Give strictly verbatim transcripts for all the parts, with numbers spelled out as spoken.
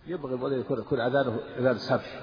يبغي المؤذن يكون يكون أذانه أذان سمع.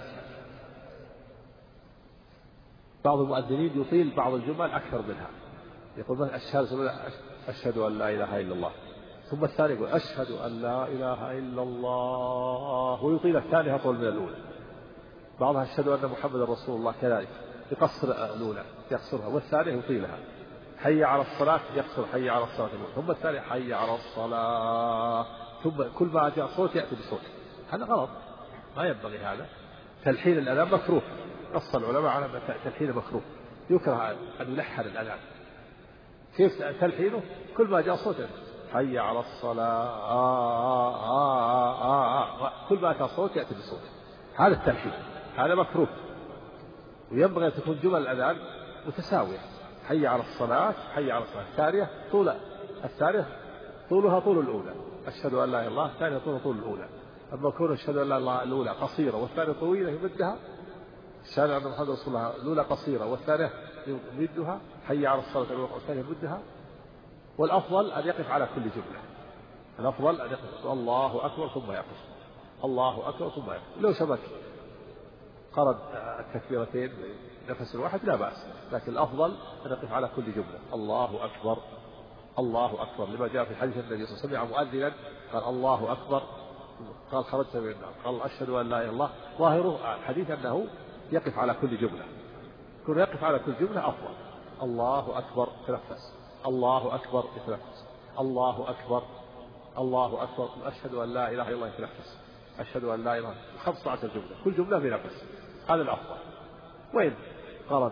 بعض المؤذنين يطيل بعض الجمل أكثر منها، يقول مثلا أشهد أشهد أن لا إله إلا الله، ثم الثاني يقول أشهد أن لا إله إلا الله، ويطيل الثاني أطول من الأولى. بعضها أشهد أن محمد رسول الله كذلك يقصر الأولى يقصرها، والثانية يطيلها. حي على الصلاة يقصر حي على الصلاة، ثم الثاني حي على الصلاة، ثم كل ما جاء صوت يأتي بصوت. هذا غلط، ما ينبغي هذا. تلحين الأذان مكروه، نص العلماء على أن تلحين مكروه، يكره أن يلحن الأذان. كيف تلحينه؟ كل ما جاء صوت حي على الصلاة آه آه آه آه. كل ما جاء صوت يأتي بصوت، هذا التلحين، هذا مكروه. وينبغي أن تكون جمل الأذان متساوية، حي على الصلاة حي على الصلاة، الثانية طول الثانية طولها طول الأولى، أشهد أن لا إله إلا الله، الثانية طول طول الأولى. أما كون أشهد أن لا إله إلا الله الأولى قصيرة والثانية طويلة يمدها، أشهد أن محمد رسول الله الأولى قصيرة والثانية يمدها، حي على الصلاة والثانية يمدها. والأفضل أن يقف على كل جملة، الأفضل أن يقف الله أكبر ثم يقف، الله أكبر ثم يقف. لو شبك قرد التكبيرتين نفس الواحد لا بأس، لكن الأفضل أن يقف على كل جملة الله أكبر الله أكبر، لما جاء في حديث النبي صلى الله عليه وسلم مؤذنا قال الله أكبر، قال خرجت من النار، قال أشهد أن لا إله إلا الله. ظاهره الحديث أنه يقف على كل جملة، كون يقف على كل جملة أفضل. الله أكبر تنفس، الله أكبر يتنفس، الله أكبر الله أكبر، أشهد أن لا إله إلا الله يتنفس، أشهد أن لا إله إلا الله، خمسة عشر جملة كل جملة بنفس، هذا الأفضل. وإن قرن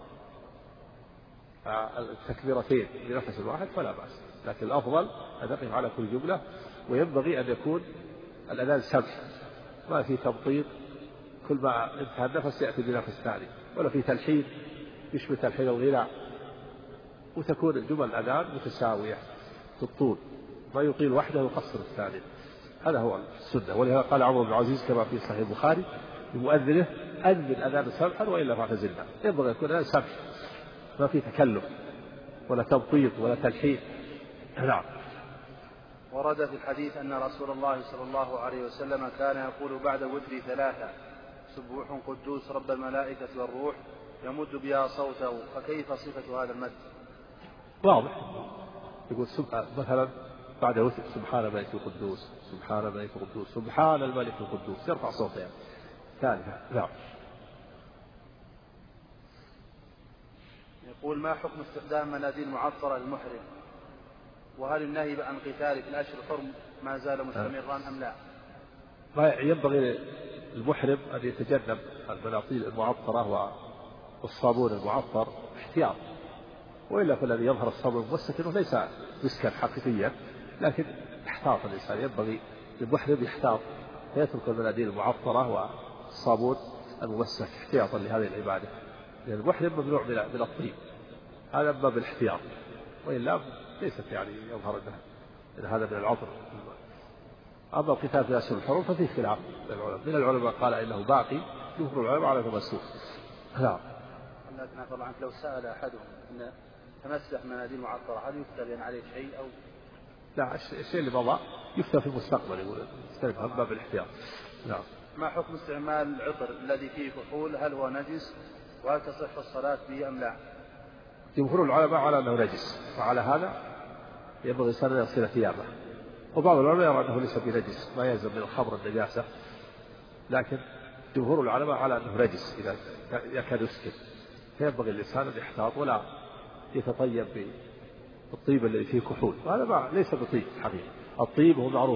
التكبيرتين بنفس الواحد فلا بأس، لكن الأفضل أن يقف على كل جملة. وينبغي أن يكون الأذان سمع، ما في تبطيط، كل ما انتهى النفس يأتي بنفس ثاني، ولا في تلحين يشبه تلحين الغناء، وتكون جمل الأذان متساوية في الطول، ما يطيل وحده ويقصر الثاني. هذا هو السنة. ولهذا قال عمر بن العزيز كما في صحيح البخاري لمؤذنه أذن أذان سمحا وإلا فاعتزلنا. ينبغي يكون أذان سمح، ما في تكلف ولا تبطيط ولا تلحين. نعم. ورد في الحديث أن رسول الله صلى الله عليه وسلم كان يقول بعد الوتر ثلاثة: سبوح قدوس رب الملائكة والروح، يمد بها صوته. فكيف صفة هذا المد؟ واضح، يقول مثلا بعد وتر سبحان الملك القدوس، سبحان الملك القدوس، سبحان الملك القدوس، يرفع صوته يعني. ثالثة. نعم. يقول: ما حكم استخدام مناديل معطرة للمحرم؟ وهل النهي عن قتال في الأشهر الحرم ما زال مستمرا أم لا؟ ما ينبغي المحرم أن يتجنب المناطيل المعطرة والصابون المعطر احتياط، وإلا فالذي يظهر الصابون الممسك أنه ليس مسكا حقيقيا، لكن احتاط الإنسان، ينبغي للمحرم يحتاط فيترك المناديل المعطرة والصابون الممسك احتياطا لهذه العبادة، لأن المحرم ممنوع من الطيب، هذا باب الاحتياط، وإلا ليست يعني يظهر أن هذا من العطر. أما القتال في الأشهر الحرم ففيه خلاف من العلماء، من العلماء قال إنه باقي، يمكن العلماء على أنه مسوق. نعم. لكن طبعا لو سأل أحدهم أن تمسح مناديل معطرة هل يكتب عليه شيء أو لا؟ الشيء اللي مضى يفتى في المستقبل، يقول استلم باب الاحتياط. نعم. ما حكم استعمال العطر الذي فيه كحول؟ هل هو نجس؟ وهل تصح الصلاة به أم لا؟ جمهور العلماء على أنه نجس، وعلى هذا ينبغي الإنسان أن يغسل ثيابه. وبعض العلماء يرى أنه ليس بنجس، ما يلزم من الخمر النجاسة، لكن جمهور العلماء على أنه نجس إذا يكاد يسكر، فينبغي الإنسان أن يحتاط ولا يتطيب بالطيب الذي فيه كحول، وهذا ما ليس بطيب حقيقي. الطيب هو معروف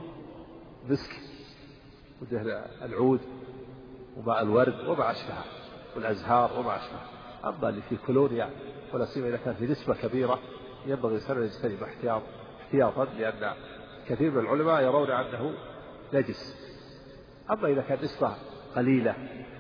مسك ودهن العود وماء الورد وما أشبهه والأزهار وما أشبهه. أما اللي فيه كولونيا ولا سيما إذا كان في نسبة كبيرة ينبغي الإنسان أن يجتنب احتياط احتياطا، لأن كثير من العلماء يرون أنه نجس. أما إذا كان نسبة قليلة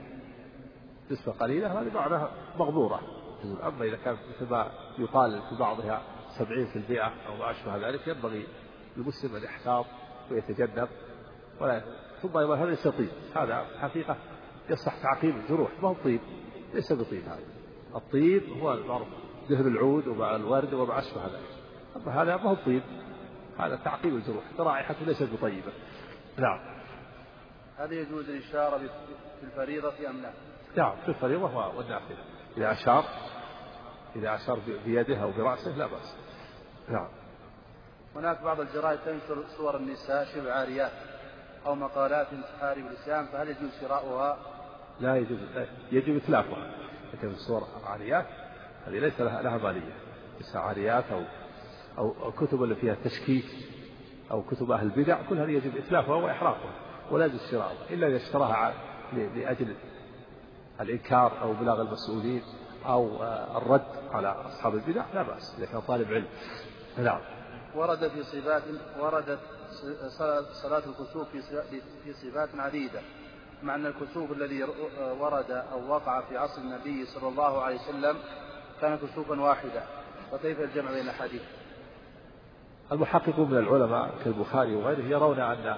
نسبة قليلة هذه معناها مغمورة. أما إذا كان مثل ما يقال في بعضها سبعين في المئة أو ما أشبه ذلك ينبغي المسلم أن يحتاط ويتجنب ولا. ثم أيضا هذا ليس طيب، هذا حقيقة يصح تعقيم الجروح، ما هو طيب، ليس بطيب. هذا الطيب هو المعروف دهن العود ومع الورد وما أشبه ذلك، أما هذا ما هو طيب، هذا تعقيم الجروح، رائحته ليست بطيبة. نعم. هل يجوز الإشارة في الفريضة أم لا؟ نعم في الفريضة والنافلة إذا أشار إذا أشار بيده أو برأسه لا بأس. نعم. هناك بعض الجرائد تنشر صور النساء شبه عاريات أو مقالات تحارب الإسلام، فهل يجوز شراؤها؟ لا يجوز، يجب إتلافها. لكن الصور عاريات هذه ليس لها لها مالية. نساء عاريات أو أو كتب اللي فيها تشكيك أو كتب أهل البدع كل هذه يجب إتلافها وإحراقها ولا يجوز شراؤها إلا إذا اشتراها لأجل الإنكار أو بلاغ المسؤولين أو الرد على أصحاب البدع لا بأس إذا كان طالب علم. نعم. ورد في صفات وردت صلاة الكسوف في صفات عديدة، مع أن الكسوف الذي ورد أو وقع في عصر النبي صلى الله عليه وسلم كان كسوفا واحدا، وكيف الجمع بين الحديث؟ المحققون من العلماء كالبخاري وغيره يرون أن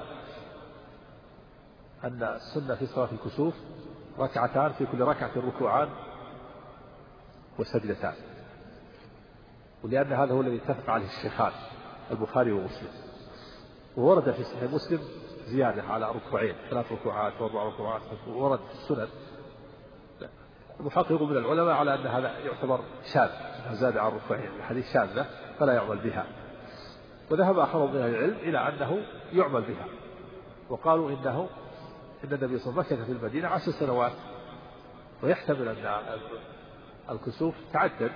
أن السنة في صلاة الكسوف ركعتان في كل ركعة ركوعان وسجدتان، ولأن هذا هو الذي اتفق عليه الشيخان البخاري ومسلم. وورد في صحيح مسلم زيادة على ركوعين ثلاث ركوعات وأربع ركوعات ورد في السنن. المحقق من العلماء على أن هذا يعتبر شاذ، زاد على ركوعين الحديث شاذة فلا يعمل بها. وذهب آخرون من العلم إلى أنه يعمل بها، وقالوا إنه إن النبي صلى الله عليه وسلم مكث في المدينة عشر سنوات، ويحتمل أن الكسوف تعدد،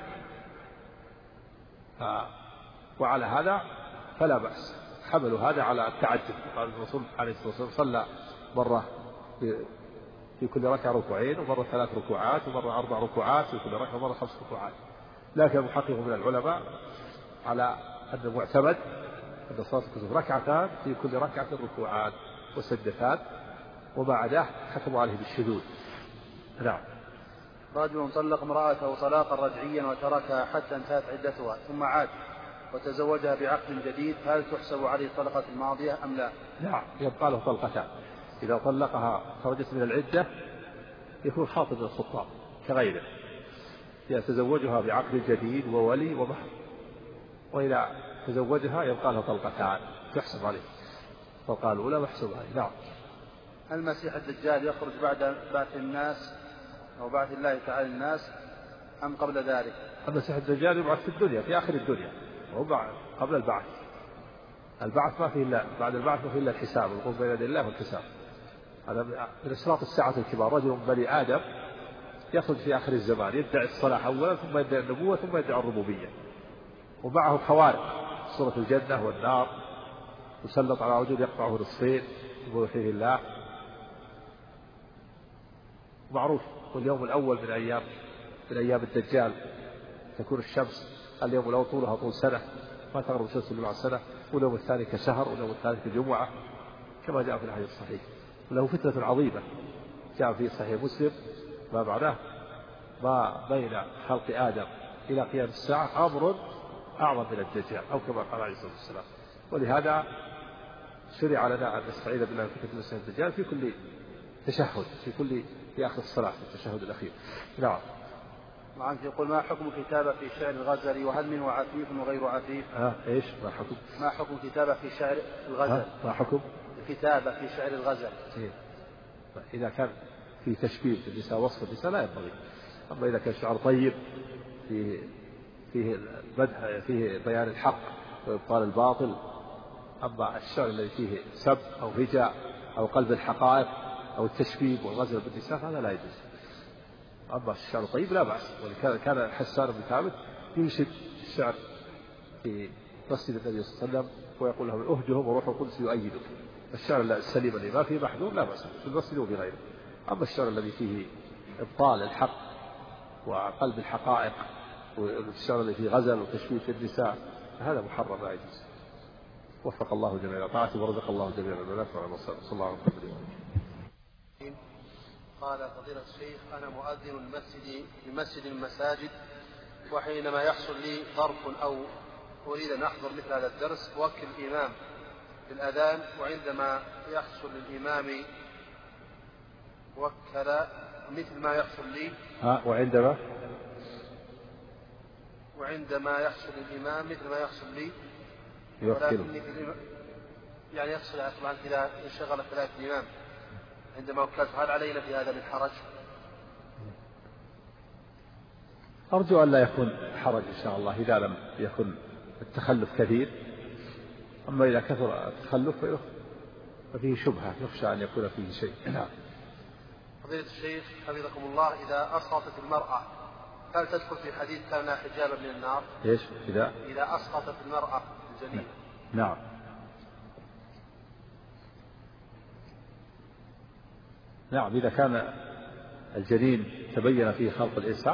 وعلى هذا فلا بأس. حملوا هذا على التعدد. قال الرسول عليه الصلاة والسلام صلى مرة في كل ركعة ركوعين، ومرة ثلاث ركوعات، ومرة أربع ركوعات في كل ركعة، ومرة خمس ركوعات. لكن المحقق من العلماء على أن المعتمد أن صلاة الكسوف ركعتان في كل ركعة ركوعات وسجدتان، وما عداه حكموا عليه بالشذوذ. نعم. رجل طلق امرأته طلاقا رجعيا وتركها حتى انتهت عدتها ثم عاد وتزوجها بعقد جديد، هل تحسب عليه الطلقة الماضية أم لا؟ نعم يبقى له طلقتان. إذا طلقها خرجت من العدة يكون خاطب من الخطاب كغيره، يتزوجها بعقد جديد وولي ومهر، وإذا تزوجها يبقى له طلقتان تحسب عليه. الطلقة الأولى محسوبة عليه. نعم. المسيح الدجال يخرج بعد بعث الناس أو بعث الله تعالى الناس أم قبل ذلك؟ المسيح الدجال يبعث في الدنيا في آخر الدنيا، وهو قبل البعث. البعث ما فيه إلا بعد البعث ما فيه إلا الحساب، الوقوف بين يدي الله والحساب. هذا من أشراط الساعة الكبار. رجل من بني آدم يخرج في آخر الزمان يدعي الصلاح أولا ثم يدعي النبوة ثم يدعي الربوبية، ومعه خوارق صورة الجنة والنار، يسلط على رجل يقطعه نصفين بوحيه الله. معروف واليوم الأول من أيام من أيام الدجال تكون الشمس اليوم الأول طولها طول سنة، ما تغرب الشمس إلا بعد سنة، واليوم الثاني كشهر، واليوم الثالث كجمعة، كما جاء في الحديث الصحيح. وله فتنة عظيمة جاء في صحيح مسلم ما معناه ما بين خلق آدم إلى قيام الساعة أمر أعظم من الدجال، أو كما قال عليه الصلاة والسلام. ولهذا شرع لنا أن نستعيذ بالله من فتنة المسيح الدجال في كل تشهد، في كل في آخر الصلاة في التشهد الأخير. نعم. نعم. يقول ما حكم كتابة في شعر الغزل، وهل منه عفيف وغير عفيف؟ ها إيش ما حكم؟ ما حكم كتابة في شعر الغزل؟ ما حكم؟ الكتابة في شعر الغزل. إيه؟ إذا كان في تشبيه النساء وصف النساء لا ينبغي. أما إذا كان شعر طيب فيه فيه المدح فيه بيان الحق وإبطال الباطل، أما الشعر الذي فيه سب أو هجاء أو قلب الحقائق أو التشبيب والغزل بالنساء هذا لا يجوز. أما الشعر الطيب لا بأس. ولكان كان حسان بن ثابت ينشد الشعر في مسجد النبي صلى الله عليه وسلم ويقول لهم أهجهم وروح القدس يؤيدك. الشعر السليم الذي ما فيه محذور لا بأس في المسجد وفي غيره. أما الشعر الذي فيه إبطال الحق وقلب الحقائق والشعر الذي فيه غزل وتشبيه في النساء هذا محرم لا يجوز. وفق الله جميع طاعته ورزق الله جميع البنات وعلى صلى الله عليه وسلم. قال فضيلة الشيخ أنا مؤذن المسجد في مسجد المساجد، وحينما يحصل لي ظرف أو أريد أن أحضر مثل هذا الدرس أوكل الإمام بالأذان، وعندما يحصل للإمام وكل مثل ما يحصل لي ها وعندما وعندما يحصل للإمام مثل ما يحصل لي يوكل يعني يحصل طبعا إذا انشغل ثلاث الإمام عندما وكلت، هل علينا في هذا من حرج؟ أرجو أن لا يكون حرج إن شاء الله إذا لم يكن التخلف كثير. أما إذا كثر التخلف ففيه شبهة يخشى أن يكون فيه شيء. نعم. فضيلة الشيخ حفظكم الله، إذا أسقطت المرأة هل تدخل في حديث كان حجابا من النار؟ إيش إذا إذا أسقطت المرأة الجنين؟ نعم. نعم إذا كان الجنين تبين فيه خلق الإنسان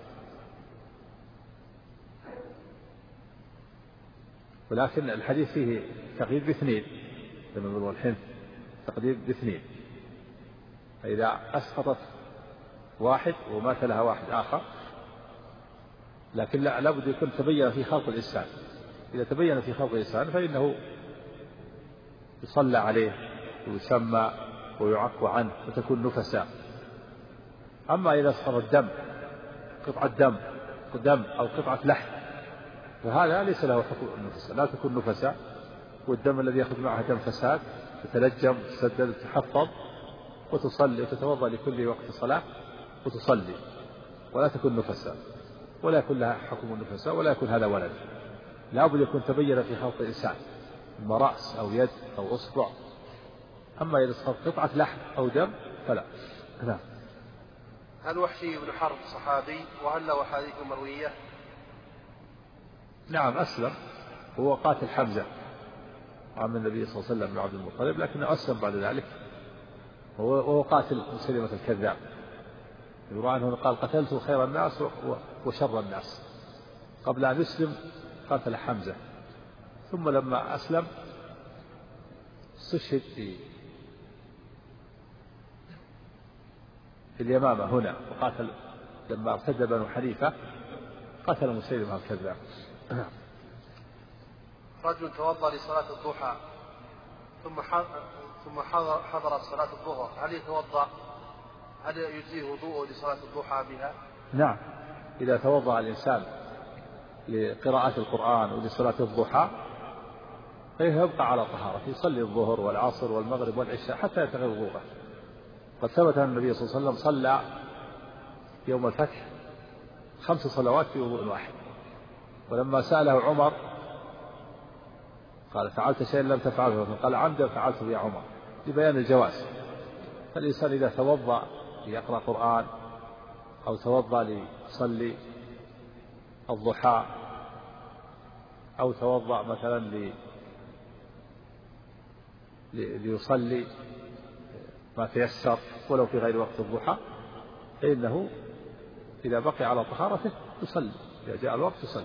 ولكن الحديث فيه تقييد باثنين كما يقولون الحنث تقييد باثنين، فإذا أسقطت واحد ومات لها واحد آخر لكن لا لابد يكون تبين في خلق الإنسان. إذا تبين في خلق الإنسان فإنه يصلى عليه ويسمى ويعفو عنه وتكون نفساء. أما إذا صار الدم قطعة دم دم أو قطعة لحم فهذا ليس له حكم النفساء، لا تكون نفساء، والدم الذي يأخذ معه دم فساد تتلجم تسدد تحفظ وتصلي وتتوضأ لكل وقت صلاة وتصلي ولا تكون نفساء ولا يكون لها حكم النفساء ولا يكون هذا ولد. لا بد يكون تبين في خلق الإنسان إما رأس أو يد أو أصبع. أما إذا صار قطعة لحم أو دم فلا. نعم. هل وحشي بن حرب صحابي وهل له أحاديث مروية؟ نعم أسلم، هو قاتل حمزة عم النبي صلى الله عليه وسلم بن عبد المطلب لكنه أسلم بعد ذلك، وهو قاتل مسيلمة الكذاب. يروى عنه قال قتلت خير الناس وشر الناس. قبل أن يسلم قاتل حمزة، ثم لما أسلم استشهد في في اليمامة هنا، وقاتل لما ارتد بنو حنيفة قتل مسيلمة الكذاب. رجل توضأ لصلاة الضحى ثم ثم حضر حضرت صلاة الظهر، هل يتوضأ؟ هل يجزيه وضوءه لصلاة الضحى بها؟ نعم، إذا توضأ الإنسان لقراءة القرآن ولصلاة الضحى فيبقى على طهارته، يصلي الظهر والعصر والمغرب والعشاء حتى يتغير وضوءه. قد ثبت أن النبي صلى الله عليه وسلم صلى يوم الفتح خمس صلوات في وضوء واحد، ولما سأله عمر قال فعلت شيئا لم تفعله؟ قال عمدا فعلته يا عمر، لبيان الجواز. فالإنسان إذا توضأ ليقرأ قرآن أو توضأ ليصلي الضحى أو توضأ مثلا لي ليصلي ما تيسر ولو في غير وقت الضحى فإنه إذا بقي على طهارته يصلي، إذا جاء الوقت يصلي.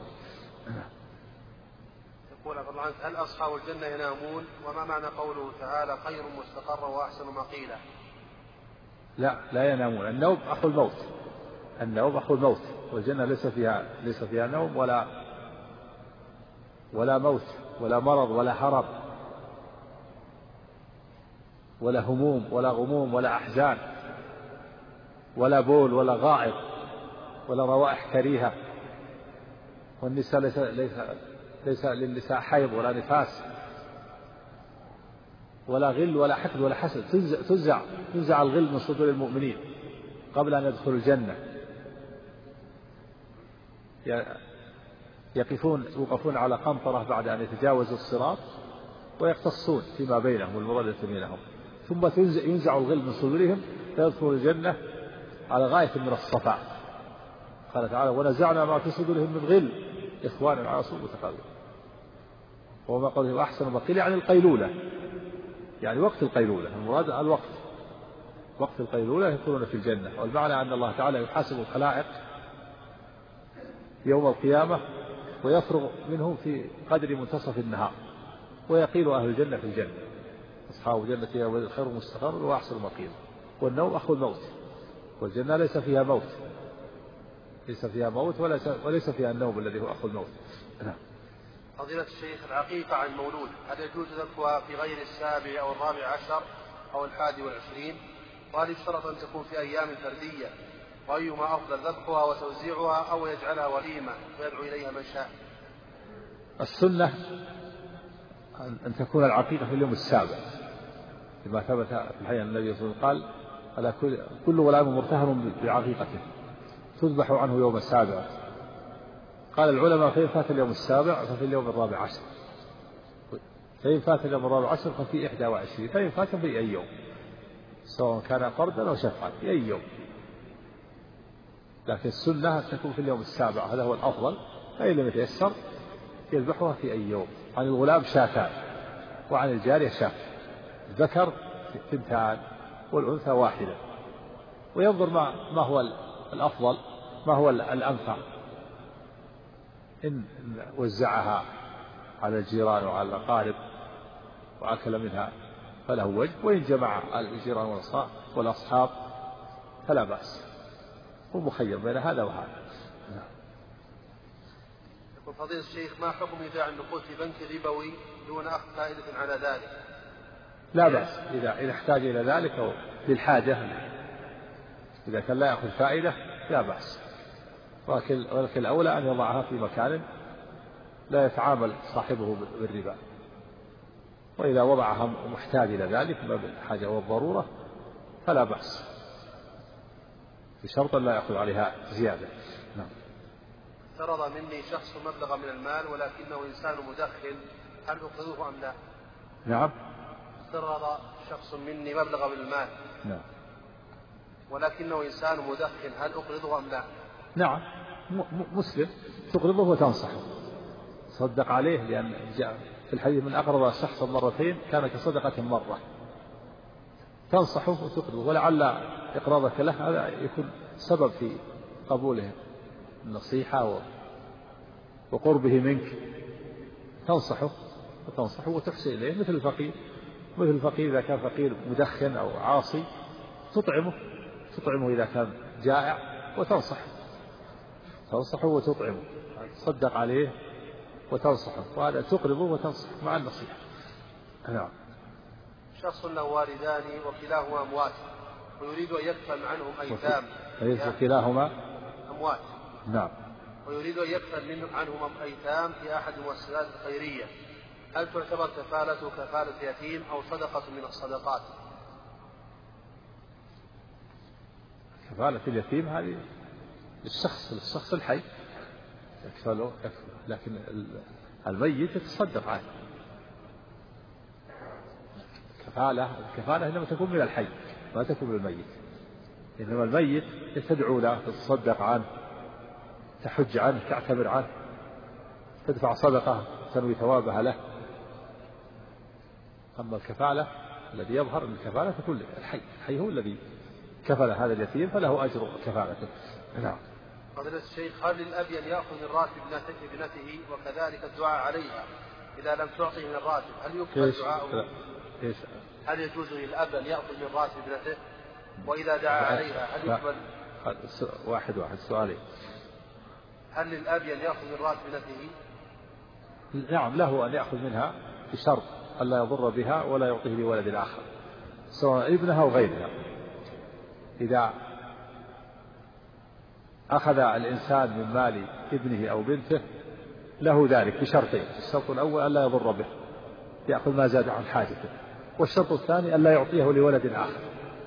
يقول عبد الله عنك هل أصحاب الجنة ينامون؟ وما معنى قوله تعالى خير مستقرا وأحسن مقيلا؟ لا لا ينامون، النوم أخو الموت، النوم أخو الموت، والجنة ليس فيها ليس فيها نوم ولا ولا موت ولا مرض ولا هرب ولا هموم ولا غموم ولا أحزان ولا بول ولا غائط ولا روائح كريهة. والنساء ليس ليس ليس للنساء حيض ولا نفاس ولا غل ولا حقد ولا حسد. تنزع تنزع الغل من صدور المؤمنين قبل أن يدخلوا الجنة. يقفون يوقفون على قنطرة بعد أن يتجاوزوا الصراط ويقتصون فيما بينهم والمودة بينهم، ثم ينزع الغل من صدورهم فيدخلوا الجنة على غاية من الصفاء. قال تعالى ونزعنا ما في صدورهم من غل إخوانا على سوء متقابل. وما قوله أحسن مقيل يعني القيلولة، يعني وقت القيلولة، المراد الوقت وقت القيلولة يكونون في الجنة. والمعنى أن الله تعالى يحاسب الخلائق يوم القيامة ويفرغ منهم في قدر منتصف النهار ويقيل أهل الجنة في الجنة. أصحاب الجنة خير مستقر وأحسن مقيل. والنوم أخو الموت، والجنة ليس فيها موت ليس فيها موت وليس, وليس فيها النوم الذي هو أخو الموت. نعم. فضيلة الشيخ العقيقة عن المولود هل يجوز ذبحها في غير السابع أو الرابع عشر أو الحادي والعشرين؟ وهل يشترط أن تكون في أيام فردية؟ وأيما أفضل ذبحها وتوزيعها أو يجعلها وليمة ويدعو إليها من شاء؟ السنة أن تكون العقيقة في اليوم السابع، لما ثبت في الحديث النبي صلى الله عليه وسلم قال على كل كل غلام مرتهن بعقيقته تذبح عنه يوم السابع. قال العلماء فإن فات اليوم السابع ففي اليوم الرابع عشر، فإن فات اليوم الرابع عشر ففي إحدى وعشرين، فإن فات في أي يوم سواء كان فردا أو شفعا في أي يوم، لكن السنة تكون في اليوم السابع، هذا هو الأفضل. فإن لم يتيسر يذبحها في أي يوم. عن الغلام شاتان وعن الجارية شاة، الذكر ثنتان والأنثى واحدة، وينظر ما, ما هو الأفضل، ما هو الأنفع، إن وزعها على الجيران وعلى الأقارب وأكل منها فله وجه، وإن جمع الجيران والأصحاب فلا بأس، هو مخير بين هذا وهذا. يقول فضيلة الشيخ ما حكم إيداع النقود في بنك ربوي دون أخذ فائدة على ذلك؟ لا بأس إذا إذا احتاج إلى ذلك أو للحاجة، إذا كان لا يأخذ فائدة لا بأس، ولكن ولكن الأولى أن يضعها في مكان لا يتعامل صاحبه بالربا، وإذا وضعها محتاج إلى ذلك باب الحاجة والضرورة فلا بأس، بشرط لا يأخذ عليها زيادة. نعم. افترض مني شخص مبلغ من المال ولكنه إنسان مدخن، هل أخذه أم لا؟ نعم. افترض شخص مني مبلغ من المال. نعم. ولكنه إنسان مدخن، هل أقرضه أم لا؟ نعم، مسلم تقرضه وتنصحه، صدق عليه، لأن جاء في الحديث من أقرض شخصا مرتين كان كصدقة مرة، تنصحه وتقرضه، ولعل إقراضك له هذا يكون سبب في قبوله النصيحة وقربه منك، تنصحه وتنصحه وتحسن إليه، مثل الفقير، مثل الفقير إذا كان فقير مدخن أو عاصي تطعمه تطعمه إذا كان جائع وتنصحه تنصحه وتطعمه، تصدق عليه وتنصحه، وهذا تقرضه وتنصح مع النصيحة. نعم. شخص له والدان وكلاهما أموات ويريد أن يكفل عنهم أيتام. وكلاهما أموات. نعم. ويريد أن يكفل عنهم أيتام في أحد المؤسسات الخيرية، هل تعتبر كفالته كفالة يتيم أو صدقة من الصدقات؟ كفالة اليتيم هذه للشخص للشخص الحي يكفله، لكن الميت يتصدق عنه. كفالة الكفالة إنما تكون من الحي ما تكون من الميت، إنما الميت تدعو له، تتصدق عنه، تحج عنه، تعتبر عنه، تدفع صدقة تنوي ثوابها له. أما الكفالة الذي يظهر أن الكفالة تكون الحي، الحي هو الذي كفل هذا اليتيم فله أجر كفالته. نعم. فضيلة الشيخ هل للأب أن يأخذ من راتب ابنته وكذلك الدعاء عليها إذا لم تعطه من الراتب، هل يقبل دعاءه؟ هل يجوز للأب أن يأخذ من راتب ابنته وإذا دعا عليها هل يقبل؟ واحد واحد سؤالي. هل للأب أن يأخذ من راتب ابنته؟ نعم، له أن يأخذ منها بشرط ألا يضر بها ولا يعطيه لولد آخر سواء ابنها أو غيرها. إذا أخذ الإنسان من مال ابنه أو بنته له ذلك بشرطين: الشرط الأول ألا يضر به، يأخذ ما زاد عن حاجته، والشرط الثاني ألا يعطيه لولد آخر.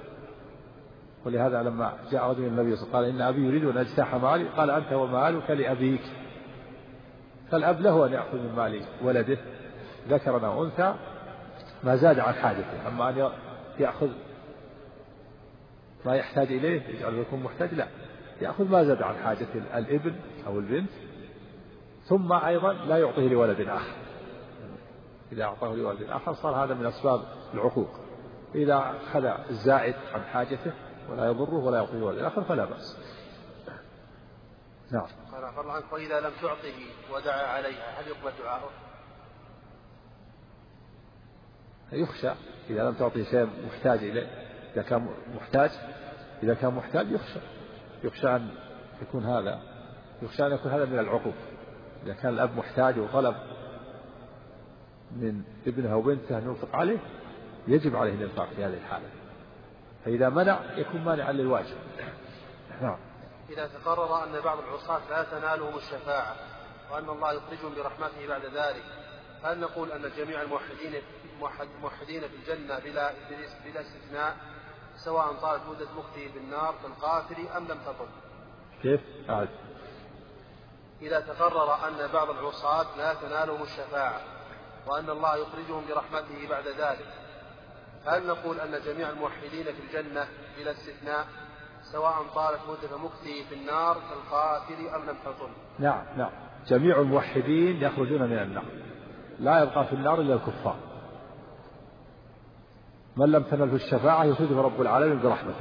ولهذا لما جاء رجل النبي صلى الله عليه وسلم قال: إن أبي يريد أن أجتاح مالي، قال: أنت ومالك لأبيك. فالأب له أن يأخذ من مال ولده ذكرا أو أنثى ما زاد عن حاجته، أما أن يأخذ ما يحتاج إليه يجعله يكون محتاج، لا، يأخذ ما زاد عن حاجة الابن أو البنت، ثم أيضا لا يعطيه لولد آخر. إذا أعطاه لولد آخر صار هذا من أسباب العقوق. إذا أخذ الزائد عن حاجته ولا يضره ولا يعطيه لولد آخر فلا بأس. نعم. وإذا لم تعطه ودعا عليها هل يقبل دعاءه؟ يخشى إذا لم تعطي شيء محتاج إليه، إذا كان محتاج إذا كان محتاج يخشى يخشى أن يكون هذا يخشى أن يكون هذا من العقوق. إذا كان الأب محتاج وطلب من ابنه أو بنته أن ينفق عليه يجب عليه الإنفاق في هذه الحالة، فإذا منع يكون مانعا للواجب. نعم. إذا تقرر أن بعض العصاة لا تنالهم الشفاعة وأن الله يخرجهم برحمته بعد ذلك، هل نقول أن جميع الموحدين الموحدين في الجنة بلا, بلا استثناء سواء طالت مدة مكثه في النار كالقاتل أم لم تطل. كيف؟ عاد. إذا تقرر أن بعض العصاة لا تنالهم الشفاعة وأن الله يخرجهم برحمته بعد ذلك، هل نقول أن جميع الموحدين في الجنة بلا استثناء سواء طالت مدة مكثه في النار كالقاتل أم لم تطل؟ نعم نعم، جميع الموحدين يخرجون من النار، لا يبقى في النار إلا الكفار. من لم تنله الشفاعة يخرجه رب العالمين برحمته.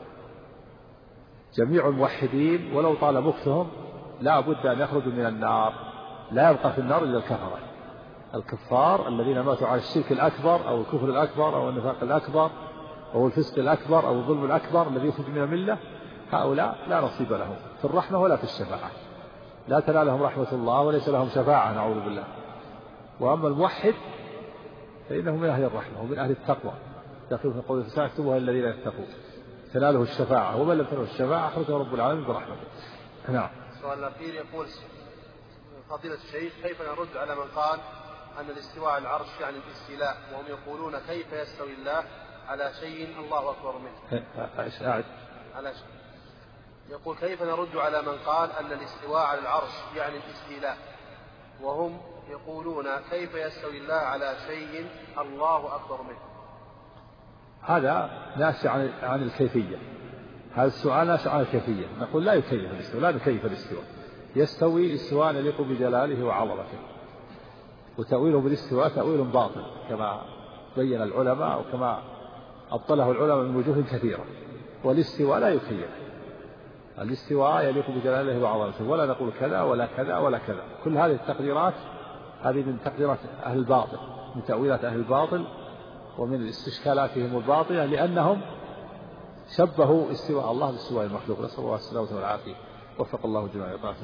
جميع الموحدين ولو طال مكثهم لا بد أن يخرجوا من النار، لا يبقى في النار إلا الكفرة. الكفار الذين ماتوا على الشرك الأكبر أو الكفر الأكبر أو النفاق الأكبر أو الفسق الأكبر أو الظلم الأكبر الذي يخرج من الملة، هؤلاء لا نصيب لهم في الرحمة ولا في الشفاعة، لا تنالهم رحمة الله وليس لهم شفاعة، نعوذ بالله. وأما الموحد فإنه من أهل الرحمة ومن أهل التقوى، داخل في قوله سيكتبها الذين يتقون تناله الشفاعة، ومن لم تنله الشفاعة أخرجه رب العالمين برحمته. نعم. السؤال الأخير يقول فضيلة الشيخ كيف نرد على من قال أن الاستواء على العرش يعني الاستيلاء، وهم يقولون كيف يستوي الله على شيء الله أكبر منه؟ على شيء. يقول كيف نرد على من قال أن الاستواء على العرش يعني الاستيلاء، وهم يقولون كيف يستوي الله على شيء الله أكبر منه؟ هذا ناشئ عن عن الكيفية، هذا السؤال ناشئ عن الكيفية. نقول لا يكيف الاستواء، لا نكيف الاستواء، يستوي استواء يليق بجلاله وعظمته، وتأويله بالاستواء تأويل باطل كما بين العلماء وكما أبطله العلماء من وجوه كثيرة. والاستواء لا يكيف، الاستواء يليق بجلاله وعظمته، ولا نقول كذا ولا كذا ولا كذا. كل هذه التقديرات هذه من تقديرات أهل الباطل، من تأويلات أهل الباطل ومن استشكالاتهم الباطلة، لأنهم شبهوا استواء الله باستواء المخلوق، نسأل الله السلامة والعافية، وفق الله جميع طاعته.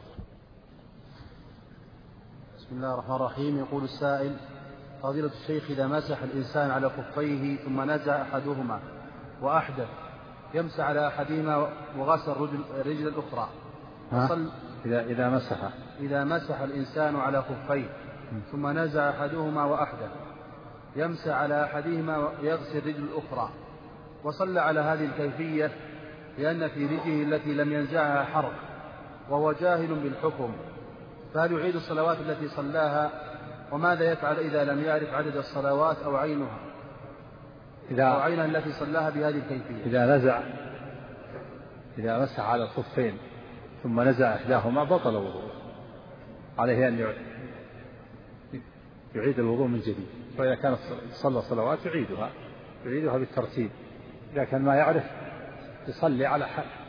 بسم الله الرحمن الرحيم. يقول السائل: فضيلة الشيخ إذا مسح الإنسان على خفيه ثم نزع أحدهما وأحدث يمسح على أحدهما وغسل الرجل الأخرى، إذا إذا مسح إذا مسح الإنسان على خفيه ثم نزع أحدهما وأحدث يمسح على أحدهما ويغسل الرجل الأخرى، وصلى على هذه الكيفية لأن في رجله التي لم ينزعها حرج وهو جاهل بالحكم، فهل يعيد الصلوات التي صلاها؟ وماذا يفعل إذا لم يعرف عدد الصلوات أو عينها إذا أو عينها التي صلاها بهذه الكيفية؟ إذا نزع إذا مسح على الخفين ثم نزع إحداهما بطل وضوءه، عليه أن يعيد الوضوء من جديد. فإذا كانت صلى صلوات يعيدها يعيدها بالترتيب. إذا كان ما يعرف يصلي على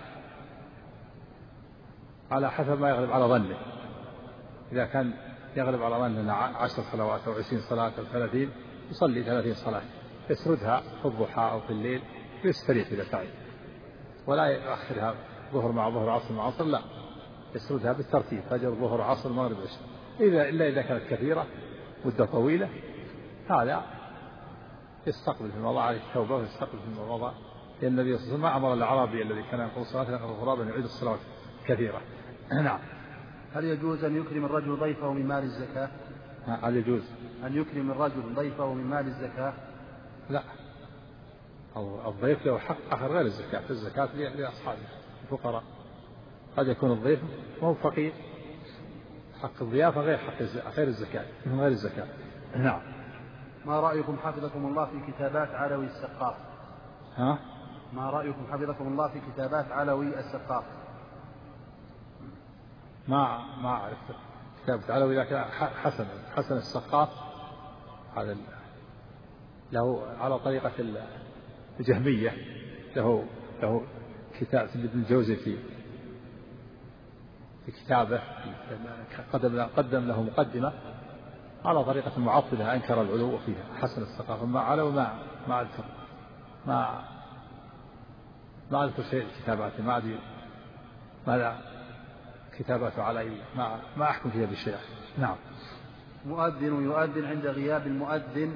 على حسب ما يغلب على ظنه. إذا كان يغلب على ظنه عشر صلوات أو عشرين صلاة أو ثلاثين يصلي ثلاثين صلاة، يسردها في الضحى أو في الليل ويستريح إذا تعب، ولا يأخرها ظهر مع ظهر عصر مع عصر، لا يسردها بالترتيب، فجر ظهر عصر مغرب عشاء. إذا إلا إذا كانت كثيرة مدة طويلة هذا يستقبل في مضى عليه التوبة ويستقبل في مضى، لأن النبي صلى الله عليه وسلم ما أمر الأعرابي الذي كان يقول صلاة الغراب أن يعيد الصلوات كثيرة. نعم. هل يجوز أن يكرم الرجل ضيفه من مال الزكاة؟ هل يجوز أن يكرم الرجل ضيفه من مال الزكاة؟ لا، الضيف له حق آخر غير الزكاة، الزكاة لأصحابه الفقراء. قد يكون الضيف وهو فقير، حق الضيافة غير حق غير الزكاة من غير الزكاة. نعم. ما رأيكم حفظكم الله في كتابات علوي السقاف؟ ها؟ ما رأيكم حفظكم الله في كتابات علوي السقاف؟ ما ما أعرف كتاب علوي، لكن حسن حسن السقاف هذا له على طريقة الجهمية، له له كتاب ابن الجوزي في في كتابه قدم قدم له مقدمة على طريقة المعطلة، أنكر العلو فيها. حسن السقاف ما علو ما ما أذكر ما ما أذكر شيء كتاباته، ما أدري ماذا كتاباته على ما ما أحكم فيها بالشيء. نعم. مؤذن يؤذن عند غياب المؤذن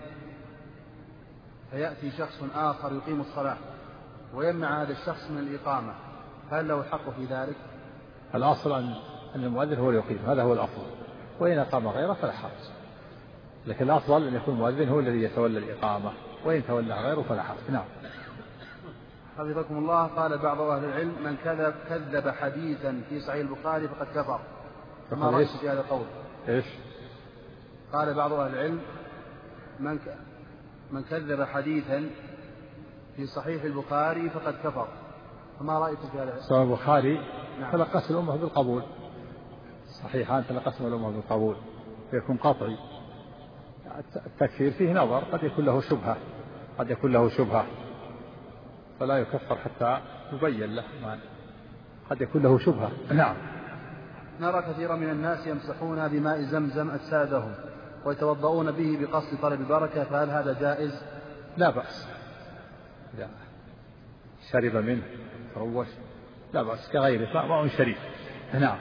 فيأتي شخص آخر يقيم الصلاة ويمنع هذا الشخص من الإقامة، هل له الحق في ذلك؟ الأصل أن المؤذن هو اللي يقيم، هذا هو الأفضل، وإن أقام غيره فلا حرج. لكن الأفضل أن يكون المؤذن هو الذي يتولى الإقامة، وإن تولى غيره فلا حرج. نعم. حفظكم الله. قال بعض أهل العلم من كذب كذب حديثا في صحيح البخاري فقد كفر، فما رأيك في هذا القول؟ إيش؟ قال بعض أهل العلم من ك... من كذب حديثا في صحيح البخاري فقد كفر، فما رأيكم في هذا؟ سواء البخاري نعم. تلقته الأمة بالقبول، صحيحان تلقته الأمة بالقبول فيكون قطعي. التكفير فيه نظر، قد يكون له شبهة قد يكون له شبهة فلا يكفر حتى يبين له ما قد يكون له شبهة. نعم. نرى كثيرا من الناس يمسحون بماء زمزم أجسادهم ويتوضؤون به بقصد طلب البركة، فهل هذا جائز؟ لا بأس، إذا شرب منه تروش لا بأس كغيره، ماء شريف. نعم.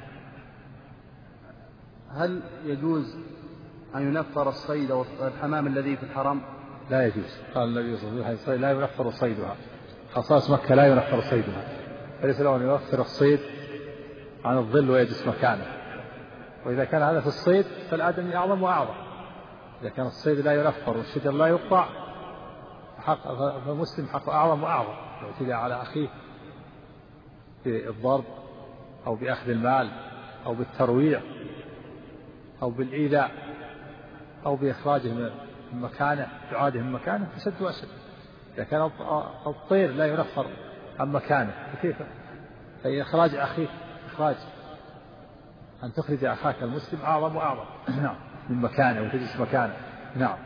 هل يجوز أن ينفر الصيد والحمام الذي في الحرم؟ لا يجوز. قال النبي صلى الله عليه وسلم لا ينفر صيدها، خصائص مكة لا ينفر صيدها، فليس له أن ينفر الصيد عن الظل ويجلس مكانه. وإذا كان هذا في الصيد فالآدمي أعظم وأعظم. إذا كان الصيد لا ينفر والشجر لا يقطع فالمسلم حقه أعظم وأعظم. لو اعتدى على أخيه بالضرب أو بأخذ المال أو بالترويع أو بالإيذاء أو بإخراجه من مكانه إعاده من مكانه فشد وأشد. إذا كان الطير لا ينفر عن مكانه فكيف؟ فإن إخراج أخيك إخراج أن تخرج أخاك المسلم أعظم وأعظم. نعم. من مكانه وتجلس مكانه. نعم.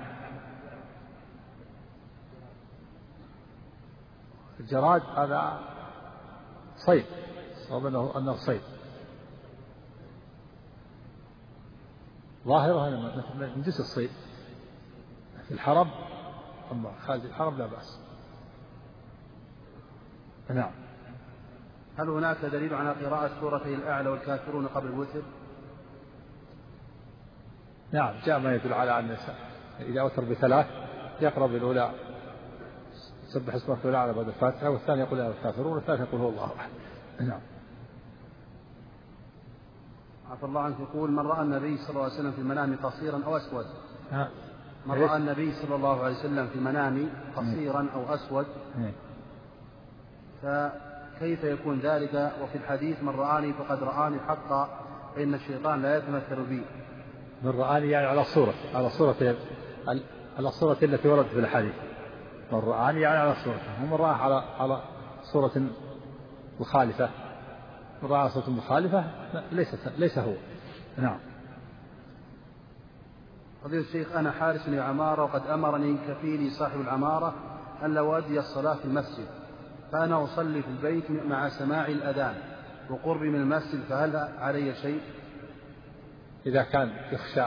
الجراد هذا صيد، صوب أنه أنه صيد، ظاهره من جنس الصيد. في الحرم أما خارج الحرم لا بأس. نعم. هل هناك دليل على قراءة سورتي الأعلى والكافرون قبل الوتر؟ نعم، جاء ما يدل على أن إذا أوتر بثلاث يقرأ بالأولى سبح اسم ربك الأعلى بعد الفاتحة، والثاني يقول يا الكافرون، والثالث يقول هو الله أحد. نعم. عفى الله عنك. يقول من رأى النبي صلى الله عليه وسلم في المنام قصيرا أو أسود؟ ها. من رأى النبي صلى الله عليه وسلم في المنام قصيرا أو أسود فكيف يكون ذلك؟ وفي الحديث من رآني فقد رآني حقا فإن الشيطان لا يتمثل بي. من رآني يعني على صورة على صورة على صورة التي وردت في الحديث. من رآني يعني على صورته، ومن رآه على على صورة مخالفة. من رأى صورة مخالفة ليس ليس هو. نعم. فضيلة الشيخ أنا حارس لعمارة وقد أمرني كفيلي صاحب العمارة أن لو أؤدي الصلاة في المسجد، فأنا أصلي في البيت مع سماع الأذان وقربي من المسجد، فهل علي شيء؟ إذا كان يخشى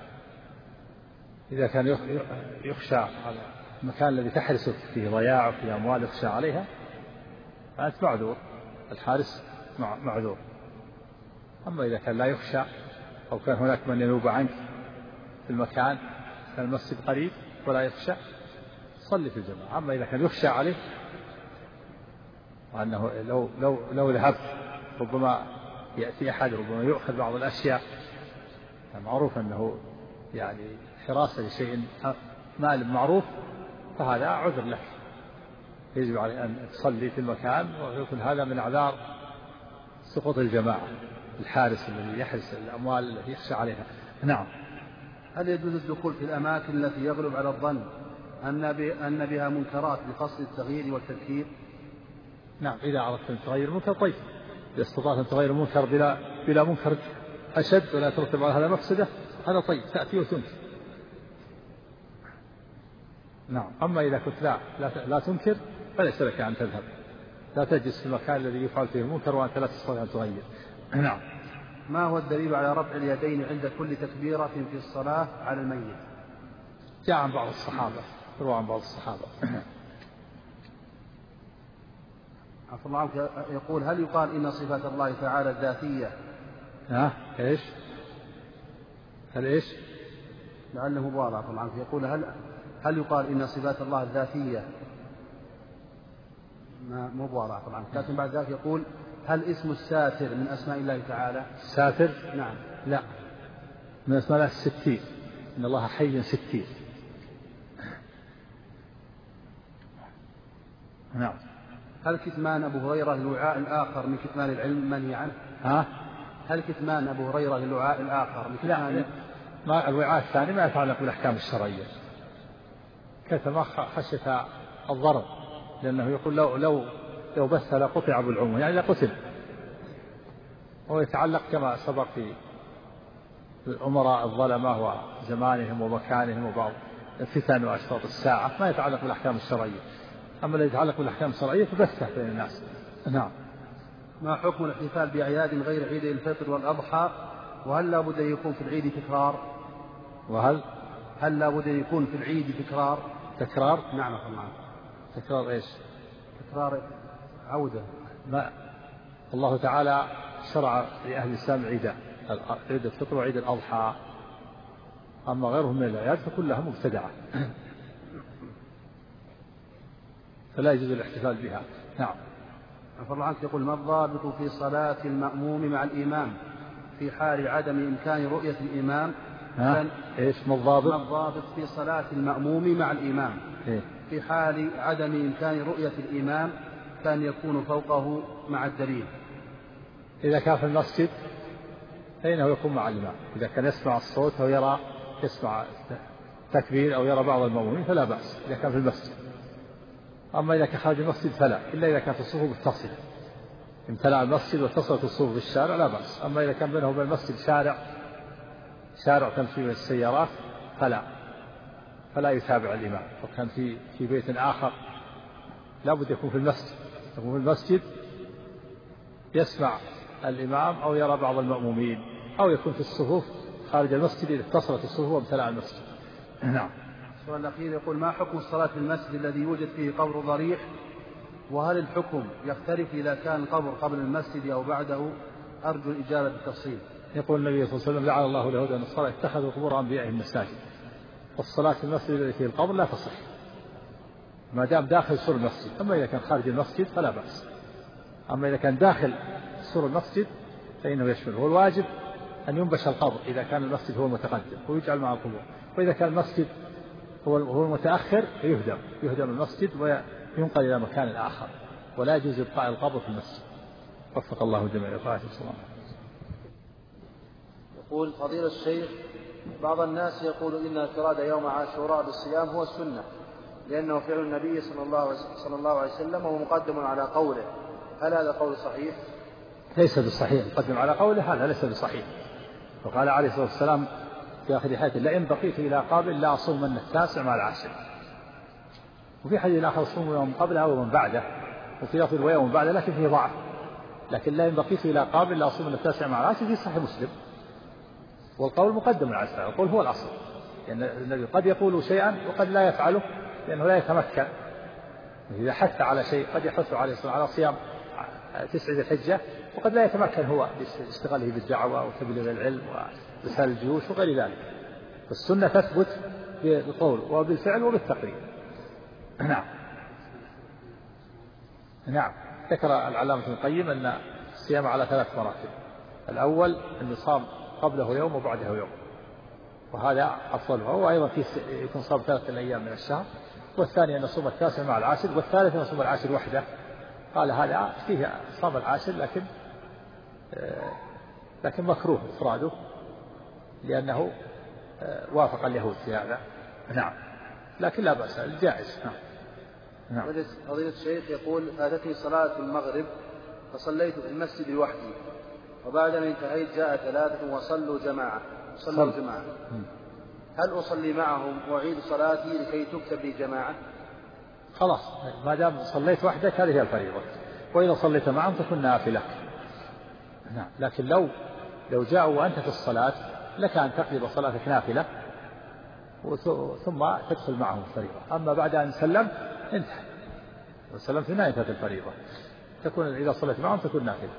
إذا كان يخشى على المكان الذي تحرسك فيه ضياع وفيه أموال يخشى عليها فأنت معذور، الحارس معذور. أما إذا كان لا يخشى أو كان هناك من ينوب عنك في المكان، كان المسجد قريب ولا يخشى، صلي في الجماعة. أما إذا كان يخشى عليه وأنه لو لو لو ذهبت ربما يأتي أحد، ربما يؤخذ بعض الأشياء، معروف أنه يعني حراسة لشيء مال معروف، فهذا عذر لك، يجب عليه أن تصلي في المكان، ويكون هذا من أعذار سقوط الجماعة، الحارس الذي يحرس الأموال التي يخشى عليها. نعم. هل يجوز الدخول في الأماكن التي يغلب على الظن أن بها منكرات بقصد التغيير والتذكير؟ نعم، إذا أردت أن تغير المنكر طيب، إذا استطعت أن تغير المنكر بلا بلا منكر أشد ولا ترتب على هذا مفسدة، هذا طيب، تأتي وتنكر. نعم. أما إذا كنت لا لا, لا تنكر فليس لك أن تذهب، لا تجلس في المكان الذي يفعل فيه المنكر وأنت لا تستطيع أن تغير. نعم. ما هو الدليل على رفع اليدين عند كل تكبيرة في الصلاة على الميت؟ جاء عن بعض الصحابة، روى عن بعض الصحابة. عفى الله عنك. يقول هل يقال إن صفات الله تعالى الذاتية؟ ها إيش؟ هل إيش؟ لعله واضح. عفى الله عنك. يقول هل هل يقال إن صفات الله الذاتية؟ ما مو واضح طبعا. لكن بعد ذلك يقول هل اسم الساتر من أسماء الله تعالى؟ الساتر؟ نعم. لا، من أسماء الله الستير، إن الله حي ستير. نعم. هل كتمان أبو هريرة الوعاء الآخر من كتمان العلم منهي عنه؟ ها؟ هل كتمان أبو هريرة الوعاء الآخر من كتمان لا، ما الوعاء الثاني ما يتعلق بالأحكام الشرعية، كتم خشية الضرر، لأنه يقول لو لو لو بث لقطع بالعمر، يعني لقتل. هو يتعلق كما سبق في الأمراء الظلمة وزمانهم ومكانهم وبعض الفتن وأشراط الساعة، ما يتعلق بالأحكام الشرعية. أما الذي يتعلق بالأحكام الشرعية فبثه بين الناس. نعم. ما حكم الاحتفال بأعياد غير عيد الفطر والأضحى؟ وهل لا بد أن يكون في العيد تكرار؟ وهل هل لا بد أن يكون في العيد تكرار؟ تكرار؟ نعم طبعا. تكرار إيش؟ تكرار عودة. ما الله تعالى شرع لأهل الإسلام عيدا، عيد الفطر وعيد الأضحى، أما غيرهم من الأعياد فكلها مبتدعة فلا يجوز الاحتفال بها. نعم. عفوا عنك. يقول: ما الضابط في صلاة المأموم مع الإمام في حال عدم إمكان رؤية الإمام؟ ها؟ إيش ما الضابط؟ ما الضابط في صلاة المأموم مع الإمام إيه؟ في حال عدم إمكان رؤية الإمام كان يكون فوقه مع الدليل؟ إذا كان في المسجد فإنه يكون مع الإمام، إذا كان يسمع الصوت أو يرى يسمع تكبير أو يرى بعض المأمومين فلا بأس إذا كان في المسجد. أما إذا كان خارج المسجد فلا، إلا إذا كانت الصفوف متصلة، امتلأ المسجد واتصلت الصفوف بالشارع لا بأس. أما إذا كان بينه وبين المسجد شارع شارع تمشي من السيارات فلا فلا يتابع الإمام. وكان في في بيت آخر لا بد يكون في المسجد، يكون في المسجد يسمع الإمام أو يرى بعض المأمومين، أو يكون في الصفوف خارج المسجد إذا اتصلت الصفوف وامتلأ المسجد. نعم. السؤال الأخير يقول: ما حكم الصلاة في المسجد الذي يوجد فيه قبر ضريح؟ وهل الحكم يختلف إذا كان القبر قبل المسجد أو بعده؟ أرجو الإجابة بالتفصيل. يقول النبي صلى الله عليه وسلم: لعن الله اليهود والنصارى اتخذوا قبور أنبيائهم مساجد. والصلاة في المسجد الذي فيه القبر لا تصح ما دام داخل سور المسجد. أما إذا كان خارج المسجد فلا بأس. أما إذا كان داخل سور المسجد فإنه يشمل. هو الواجب أن ينبش القبر إذا كان المسجد هو المتقدم ويجعل مع القبور، وإذا كان المسجد هو هو المتأخر يهدم يهدم المسجد وينقل إلى مكان آخر، ولا يجوز إبقاء القبر في المسجد. وفق الله جميع الخيرات والصلاة. يقول: فضيلة الشيخ، بعض الناس يقول إن انفراد يوم عاشوراء بالصيام هو السنة لأنه فعل النبي صلى الله صلى الله عليه وسلم ومقدم على قوله، هل هذا قول صحيح؟ ليس بصحيح. مقدم على قوله هذا ليس بصحيح. وقال عليه الصلاة والسلام في آخر حياته: لئن بقيت إلى قابل لا أصومن التاسع مع العاشر. وفي حديث آخر: صوم يوم قبله ومن بعده، وفي لفظ ويوم بعده لكن فيه ضعف. لكن لئن بقيت إلى قابل لا أصومن التاسع مع العاشر في صحيح مسلم. والقول مقدم على العاشر، القول هو الأصل، لأن يعني النبي قد يقول شيئا وقد لا يفعله لأنه لا يتمكن. إذا حث على شيء قد يحث عليه على صيام تسع ذي الحجة، وقد لا يتمكن هو باشتغاله بالدعوة وتبليغ العلم ورسال الجيوش وغير ذلك. فالسنة تثبت بالقول وبالفعل وبالتقرير. نعم. نعم. ذكر العلامة ابن القيم أن الصيام على ثلاث مراتب: الأول أن يصام قبله يوم وبعده يوم، وهذا أفضلها، وأيضا في يكون صام ثلاثة أيام من الشهر، والثاني أن يصوم التاسع مع العاشر، والثالث أن يصوم العاشر وحده. قال هذا فيه صام العاشر لكن لكن مكروه إفراده لأنه وافق اليهود في هذا. نعم. لكن لا بأس، الجائز. نعم. نعم. فضيلة الشيخ يقول: فاتتني صلاة المغرب فصليت في المسجد لوحدي، وبعد أن انتهيت جاء ثلاثة وصلوا جماعة صلوا جماعة هل أصلي معهم وأعيد صلاتي لكي تكتب لي جماعة؟ خلاص، ما دام صليت وحدك هذه هي الفريضة، وإذا صليت معهم تكون نافلة. نعم. لكن لو لو جاءوا وأنت في الصلاة لك أن تقلب صلاتك نافلة ثم تدخل معهم الفريضة. أما بعد أن سلمت انتهى، وسلمت هنا انتهت الفريضة، تكون إذا صليت معهم تكون نافلة.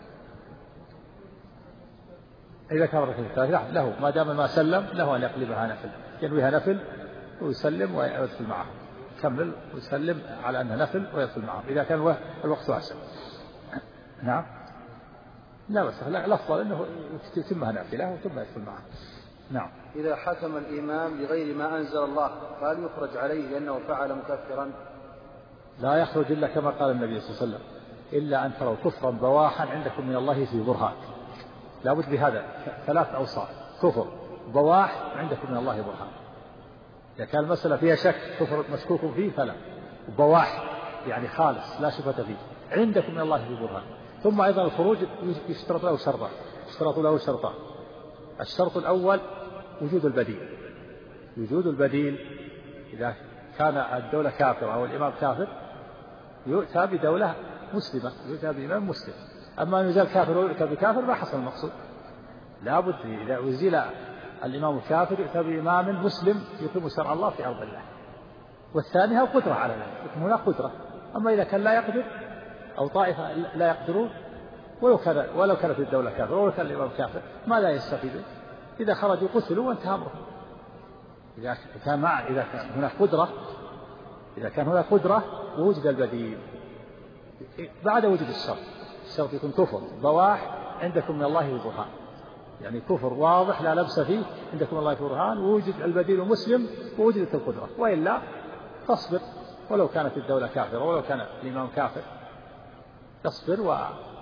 إذا كان ركعة الثالثة له ما دام ما سلم له أن يقلبها نفل، ينويها نفل ويسلم ويدخل معه، يكمل ويسلم على أنها نفل ويدخل معه إذا كان الوقت واسع. نعم. لا بس الأفضل أنه يتمها نافلة وثم يدخل معه. نعم. إذا حكم الإمام بغير ما أنزل الله فهل يخرج عليه لأنه فعل مكفرا؟ لا يخرج إلا كما قال النبي صلى الله عليه وسلم إلا أن تروا كفرا بواحا عندكم من الله في برهان. لا بد بهذا ثلاث أوصاف: كفر بواح عندكم من الله برهان. إذا كان المسألة فيها شك كفر مشكوك فيه فلا، بواح يعني خالص لا شبهة فيه عندكم من الله في برهان. ثم أيضا الخروج يشترط له شرطان يشترط له شرطان الشرط الأول وجود البديل. وجود البديل إذا كان الدولة كافرة أو الإمام كافر يؤتى بدولة مسلمة، يؤتى بإمام مسلم. أما أن يزال كافر ويؤتى بكافر ما حصل المقصود. لا بد إذا أزيل الإمام الكافر يؤتى بإمام مسلم يقيم شرع الله في أرض الله. والثانية قدرة على ذلك، هنا قدرة. أما إذا كان لا يقدر أو طائفة لا يقدرون ولو كان ولو كانت الدولة كافر ولو كان الإمام كافر ما لا يستفيدون. إذا خرجوا قتلوا وانتهى أمرهم. إذا كان مع إذا كان هناك قدرة إذا كان هناك قدرة ووجد البديل بعد وجود الشرط. الشرط يكون كفر بواح عندكم من الله برهان، يعني كفر واضح لا لبس فيه عندكم من الله برهان، ووجد البديل مسلم ووجدت القدرة. وإلا تصبر ولو كانت الدولة كافرة ولو كان الإمام كافر، تصبر و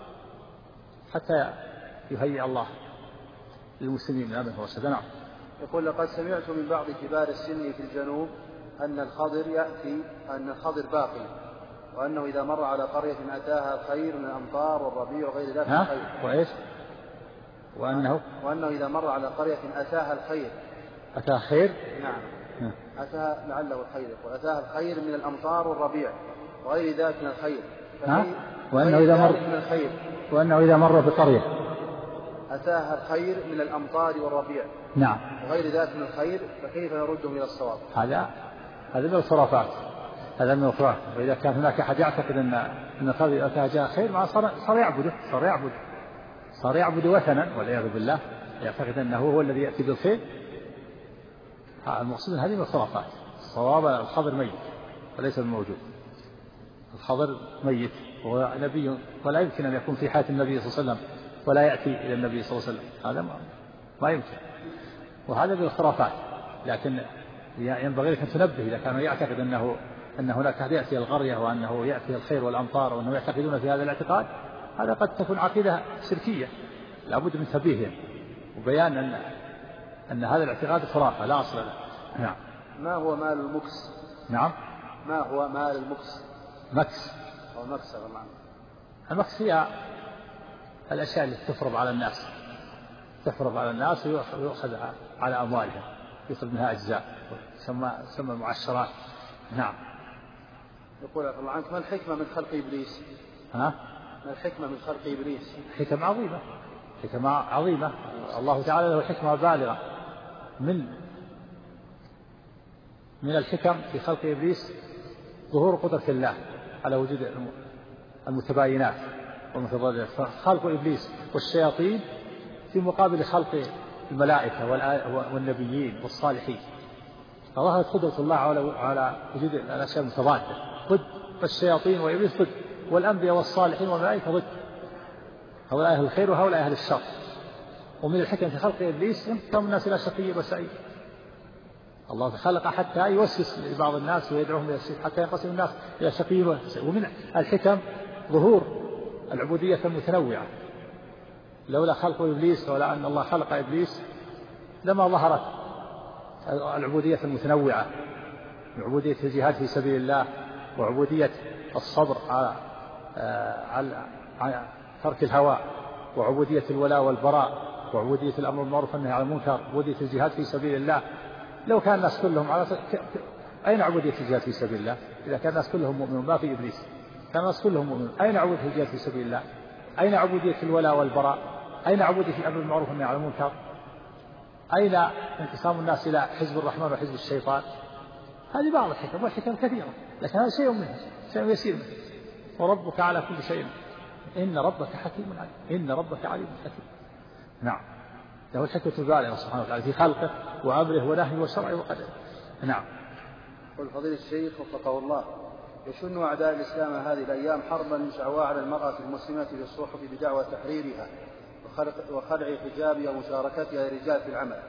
حتى يهيئ الله للمسلمين من أمره وسدنا. نعم. يقول: لقد سمعت من بعض كبار السن في الجنوب أن الخضر يأتي أن الخضر باقي، وأنه إذا مر على قرية أتاها الخير من الأمطار والربيع وغير ذلك الخير. وإيش؟ وأنه وأنه إذا مر على قرية أتاها الخير. أتاها خير؟ نعم. أتاها لعله الخير، وأتاها الخير من الأمطار والربيع وغير ذلك من الخير. وأنه إذا مر من الخير وأنه إذا مر بقرية أتاها الخير من الأمطار والربيع. نعم. وغير ذلك من الخير، فكيف نردهم إلى الصواب؟ هذا هذا من الخرافات هذا من الخرافات. وإذا كان هناك أحد يعتقد أن أن الخير أتاها جاء خير ما صار صار يعبده صار يعبد صار يعبد وثنا والعياذ بالله، يعتقد أنه هو الذي يأتي بالخير. المقصود هذه من الخرافات. الصواب الخضر ميت وليس الموجود. الخضر ميت وهو نبي ولا يمكن أن يكون في حياة النبي صلى الله عليه وسلم ولا يأتي إلى النبي صلى الله عليه وسلم، هذا ما, ما يمكن. وهذا من الخرافات. لكن ينبغي لك أن تنبه إذا كانوا يعتقد أنه أن هناك أحد يأتي القرية وأنه يأتي الخير والأمطار وأنه يعتقدون في هذا الاعتقاد، هذا قد تكون عقيدة شركية لا بد من تنبيههم وبيان أن أن هذا الاعتقاد خرافة لا أصل له. نعم. ما هو مال المكس؟ نعم. ما هو مال المكس؟ مكس أو مكس طبعا. المكس هي الأشياء التي تفرض على الناس تفرض على الناس ويؤخذ على أموالهم يأخذ منها أجزاء تسمى تسمى معشرات. نعم. يقول الله عنك: ما الحكمة من خلق إبليس؟ ها؟ ما الحكمة من خلق إبليس؟ حكمة عظيمة حكمة عظيمة الله تعالى له حكمة بالغة. من من الحكم في خلق إبليس ظهور قدرة الله على وجود المتباينات والمتضادات. خلق إبليس والشياطين في مقابل خلق الملائكة والنبيين والصالحين، فظهرت قدرة الله على وجود الأشياء المتضادة ضد. فالشياطين وإبليس ضد، والأنبياء والصالحين والملائكة ضد، هؤلاء أهل الخير وهؤلاء أهل الشر. ومن الحكم في خلق إبليس ينقسم الناس إلى شقي وسعيد. الله خلق حتى يوسوس لبعض الناس ويدعوهم إلى الشرك حتى ينقسم الناس إلى شقي وسعيد. ومن الحكم ظهور العبودية المتنوعة. لولا خلق إبليس ولا أن الله خلق إبليس لما ظهرت العبودية المتنوعة، عبودية الجهاد في سبيل الله، وعبودية الصبر على على ترك الهوى، وعبودية الولاء والبراء، وعبودية الأمر بالمعروف والنهي عن المنكر، وعبودية الجهاد في سبيل الله. لو كان الناس كلهم على أين عبودية الجهاد في سبيل الله؟ إذا كان الناس كلهم مؤمنون ما في إبليس، كان الناس كلهم مؤمنون، أين عبودية الجهاد في سبيل الله؟ أين عبودية الولاء والبراء؟ أين عبودية الأمر بالمعروف والنهي عن المنكر؟ أين انقسام الناس إلى حزب الرحمن وحزب الشيطان؟ هذه بعض الحكم، والحكم كثيرة، لكن هذا شيء منها، شيء يسير منه. وربك على كل شيء، إن ربك حكيم عليم، إن ربك عليم حكيم. نعم. له الحكمة البالغة سبحانه وتعالى في خلقه وأمره ونهيه وشرعه وقدره. نعم. قل فضيلة الشيخ وفقه الله: يشن أعداء الإسلام هذه الأيام حربا شعواء على المرأة المسلمة في الصحف بدعوى تحريرها وخلع حجابها ومشاركتها للرجال في العمل،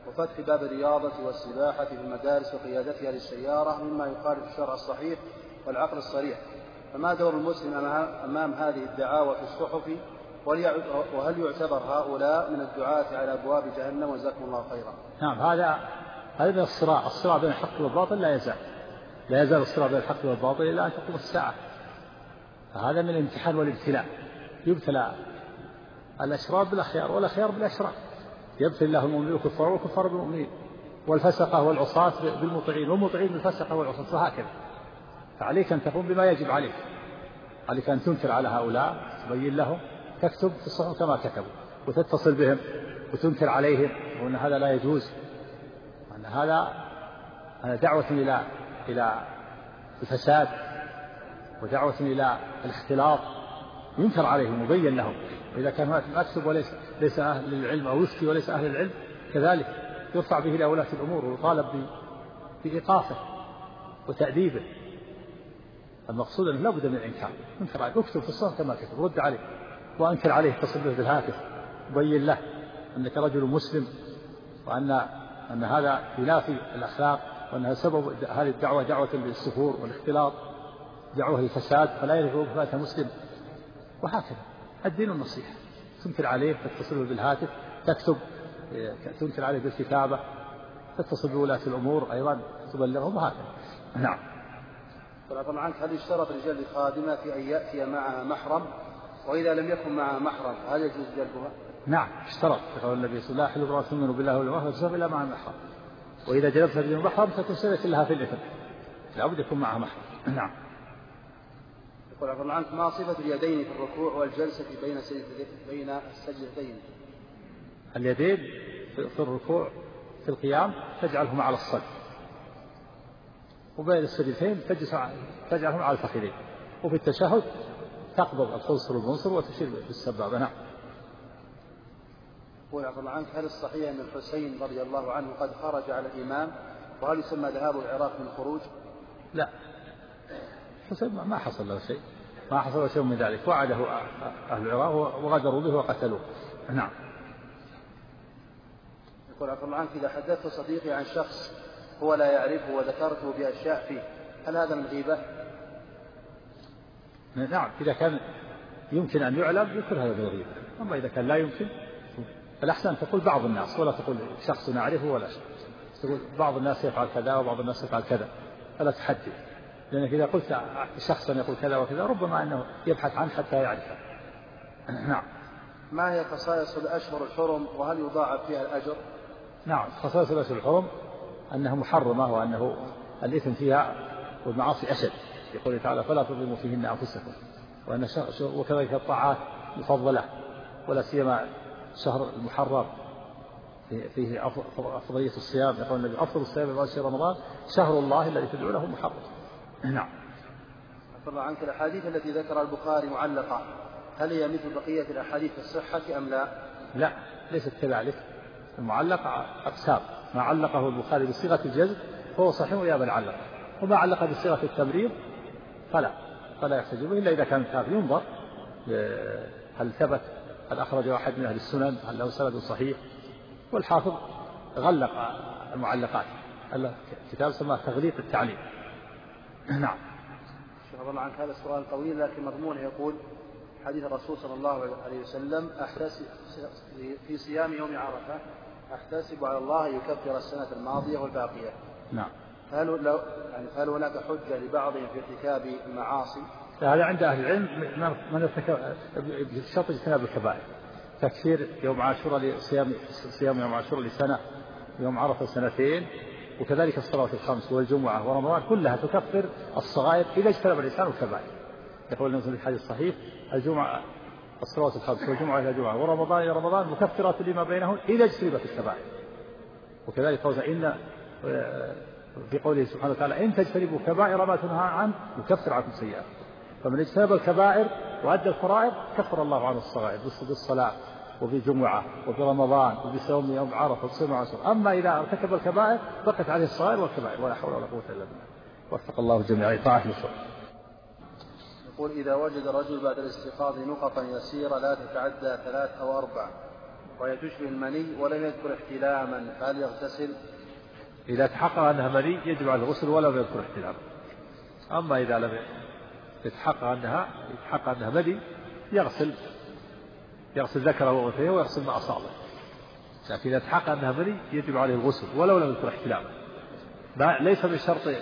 وفتح باب الرياضة والسباحة في المدارس وقيادتها للسيارة مما يخالف الشرع الصحيح والعقل الصريح، فما دور المسلم أمام هذه الدعاوى في الصحف، وهل يعتبر هؤلاء من الدعاة على أبواب جهنم؟ وجزاكم الله خيرا. نعم، هذا هذا من الصراع الصراع بين الحق والباطل لا يزال لا يزال الصراع بين الحق والباطل إلى أن تقوم الساعة. فهذا من الامتحان والابتلاء، يبتلى الأشرار بالأخيار والأخيار بالأشرار، يبتلي الله المؤمنين والكفار والكفار بالمؤمنين، والفسقة والعصاة بالمطيعين والمطيعين بالفسقة والعصاة، وهكذا. فعليك أن تقوم بما يجب عليك، عليك أن تنكر على هؤلاء، تبين لهم، تكتب في الصحف كما كتبوا، وتتصل بهم وتنكر عليهم، وأن هذا لا يجوز، وأن هذا دعوة إلى إلى الفساد ودعوة إلى الاختلاط، ينكر عليهم ويبين لهم. وإذا كان هناك مكتب وليس ليس أهل العلم أو يفتي وليس أهل العلم كذلك يرفع به إلى ولاة الأمور ويطالب بإيقافه وتأديبه. المقصود أنه لا بد من الإنكار، انكر عليه، اكتب في الصحف كما كتب، رد عليه وأنكر عليه، اتصل به بالهاتف، بين له أنك رجل مسلم، وأن أن هذا ينافي الأخلاق، وأنها سبب هذه الدعوة دعوة للسفور والاختلاط، دعوة للفساد، فلا يجب فاتها مسلم، وهكذا. الدين النصيحة، تنكر عليه، تتصل به بالهاتف، تكتب، تنكر عليه بالكتابة، تتصل بولاة الأمور أيضا تبلغهم، وهكذا. نعم. طبعا عنك، هل يشترط لجلب الخادمة في أن يأتي معها محرم؟ وإذا لم يكن معها محرم هل يجوز جلبها؟ نعم، اشترط، قال النبي صلى الله عليه وسلم: لا يحل امرأة تؤمن بالله واليوم الآخر إلا مع محرم، وإذا جلبتها بدون محرم فتسلت لها في الإثم، لا بد يكون معها محرم. نعم. يقول عنك: ما صفة اليدين في الركوع والجلسة بين بين السجدتين؟ اليدين في الركوع في القيام تجعلهما على الصدر، وبين السجدتين تجعلهما على الفخذين، وفي التشهد تقبض الخنصر والمنصر وتشير بالسبابة. نعم. يقول عفوا عنك: هل الصحيح أن الحسين رضي الله عنه قد خرج على الإمام؟ وهل يسمى ذهاب العراق من الخروج؟ لا، الحسين ما حصل له شيء، ما حصل له شيء من ذلك، وعده أهل العراق وغدروا به وقتلوه. نعم. يقول عفوا عنك: إذا حدثت صديقي عن شخص هو لا يعرفه وذكرته بأشياء فيه، هل هذا من غيبة؟ نعم، إذا كان يمكن أن يعلم يكون هذا من غيبة، أما إذا كان لا يمكن فالأحسن تقول بعض الناس، ولا تقول شخص نعرفه ولا شيء، تقول بعض الناس يفعل كذا وبعض الناس يفعل كذا، فلا تحدث، لأنك إذا قلت شخصا يقول كذا وكذا ربما أنه يبحث عنه حتى يعرفه. نعم. ما هي خصائص الأشهر الحرم وهل يضاعف فيها الأجر؟ نعم، خصائص الأشهر الحرم أنها محرمة، وأنه الإثم فيها والمعاصي أشد، يقول تعالى: فلا تظلموا فيهن أنفسكم، وأن وكذلك الطاعات مفضلة، ولا سيما شهر المحرم فيه أفضلية الصيام، يقول النبي: أفضل الصيام بعد شهر رمضان شهر الله الذي تدعونه محرم. نعم. عفى الله عنك، الأحاديث التي ذكر البخاري معلقة هل هي مثل بقية الأحاديث في الصحة أم لا؟ لا، ليست كذلك، المعلق أقسام، ما علقه البخاري بصيغة الجزم فهو صحيح ويا من علق، وما علق بصيغة التمريض فلا فلا يحتج به إلا إذا كان كافي، ينظر هل ثبت، هل أخرج واحد من أهل السنن، هل له سند صحيح. والحافظ غلق المعلقات، كتاب سماه تغليق التعليق. نعم. شيخ الله عنك، هذا السؤال طويل لكن مضمونه يقول: حديث الرسول صلى الله عليه وسلم: أحتسب في صيام يوم عرفة أحتسب على الله يكفر السنة الماضية والباقية. نعم. هل لو يعني هل هناك حجة لبعضهم في ارتكاب المعاصي؟ هذا عند أهل العلم من ارتكب بشرط اجتناب الكبائر، تكفير يوم عاشوراء لصيام صيام يوم عاشوراء لسنة، يوم عرفة سنتين، وكذلك الصلوات الخمس والجمعة ورمضان كلها تكفر الصغائر إذا اجتنب الإنسان الكبائر. يقول النبي في الحديث الصحيح: الجمعة الصلوات الخمس والجمعة إلى الجمعة ورمضان إلى رمضان مكفرات لما بينهن إذا اجتنبت الكبائر. وكذلك قول إن في قوله سبحانه وتعالى: إن تجتنبوا كبائر ما تنهى عنه يكفر عنكم سيئات. فمن اجتنب الكبائر وأدى الفرائض كفر الله عنه الصغائر بالصلاة وبجمعة وبرمضان وبصوم يوم عرفة وبصوم عاشوراء. أما إذا ارتكب الكبائر بقت عليه الصغائر والكبائر، ولا حول ولا قوة إلا بالله. وفق الله الجميع طاعة الشر. يقول: إذا وجد الرجل بعد الاستيقاظ نقطا يسيرة لا تتعدى ثلاث أو أربع وهي تشبه المني ولم يذكر احتلاما فهل يغتسل؟ إذا تحقق أنها مني يجب على الغسل ولم يذكر احتلاما. أما إذا لم يتحقق أنها يتحقق أنها مني يغسل يغسل ذكره وأنثيه ويغسل ما أصابه. لكن إذا تحقق أنها مني يجب عليه الغسل ولو لم يذكر احتلاما. ليس من شرط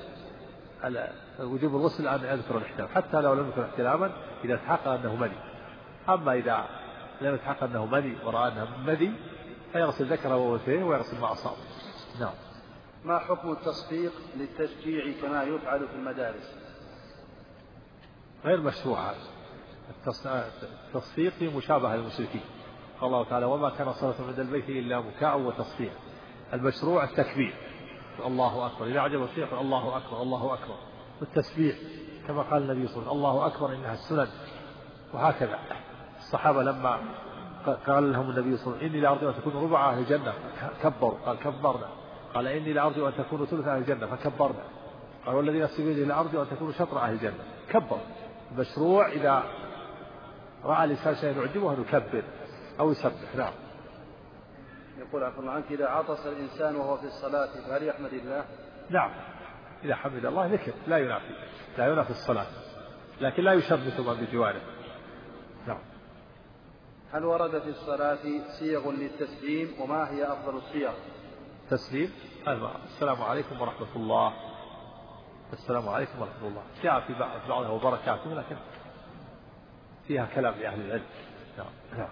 وجوب الغسل أن يذكر الاحتلام حتى لو لم يذكر احتلاما إذا تحقق أنه مني. أما إذا لم يتحقق أنه مني ورأى أنه مني فيغسل ذكره وأنثيه ويغسل ما أصابه. نعم. ما حكم التصفيق للتشجيع كما يفعل في المدارس؟ غير مشروع. التصفيق في مشابهة للمشركين. قال الله تعالى وما كان صلاة عند البيت إلا مكاء وتصفيق. المشروع التكبير الله أكبر إذا عجب الشيخ الله أكبر الله أكبر والتسبيح كما قال النبي صلى الله عليه وسلم الله أكبر إنها السنن. وهكذا الصحابة لما قال لهم النبي صلى الله عليه وسلم إني لأرجو أن تكونوا ربع أهل الجنة كبروا قال كبرنا. قال إني لأرجو أن تكونوا ثلث أهل الجنة فكبرنا. قال والذي نفسي بيده لأرجو أن تكونوا شطر أهل الجنة كبر. مشروع إذا رأى الإنسان شيئا يعجبه أن يكبر أو يسبح. نعم. يقول عفوا عنك إذا عطس الإنسان وهو في الصلاة فهل يحمد الله؟ نعم إذا حمد الله ذكر لا ينافي لا ينافي الصلاة لكن لا يشمت من بجواره. نعم. هل ورد في الصلاة صيغ للتسليم وما هي أفضل الصيغ؟ تسليم السلام عليكم ورحمة الله السلام عليكم ورحمة الله جاء في بعضها وبركاته لكن فيها كلام لأهل العلم. نعم. نعم.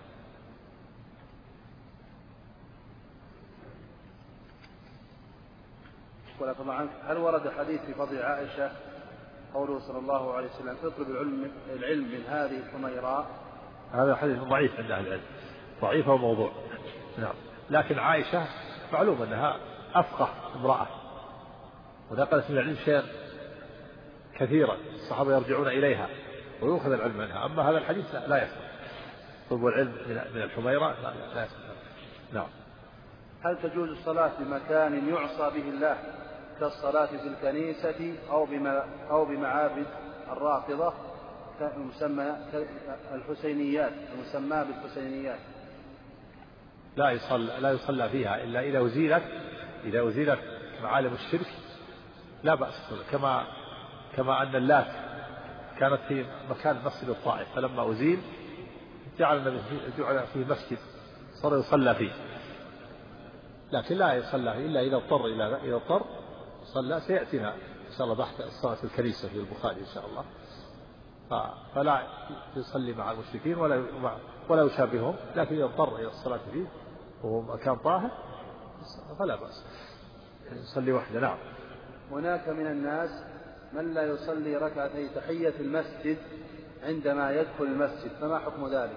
عنك هل ورد حديث في فضل عائشة قوله صلى الله عليه وسلم اطلب العلم, العلم من هذه الحميراء؟ هذا حديث ضعيف عند أهل العلم ضعيف وموضوع. نعم. لكن عائشة معلوم أنها أفقه امرأة ونقلت من العلم شيئا كثيرا الصحابة يرجعون إليها ويأخذ العلم منها. أما هذا الحديث لا, لا يصح طلب العلم من الحميراء لا, لا يصح. نعم. هل تجوز الصلاة بمكان يعصى به الله كالصلاة في الكنيسة أو أو بمعابد الرافضة المسمى الحسينيات المسمى بالحسينيات؟ لا يصلى لا يصلى فيها إلا إذا أزيلت إذا أزيلت معالم الشرك لا بأس. كما كما أن اللات كانت في مكان مسجد الطائف فلما أزيل جعل جعل فيه مسجد صار يصلى فيه. لكن لا يصلى إلا إذا اضطر إلى إذا اضطر صلى. سيأتينا إن شاء الله بحث الصلاة في الكنيسة في البخاري إن شاء الله. فلا يصلي مع المشركين ولا ولا يشابههم لكن إذا اضطر إلى الصلاة فيه وهو مكان طاهر فلا بأس يصلي وحده. نعم. هناك من الناس من لا يصلي ركعتي تحية المسجد عندما يدخل المسجد فما حكم ذلك؟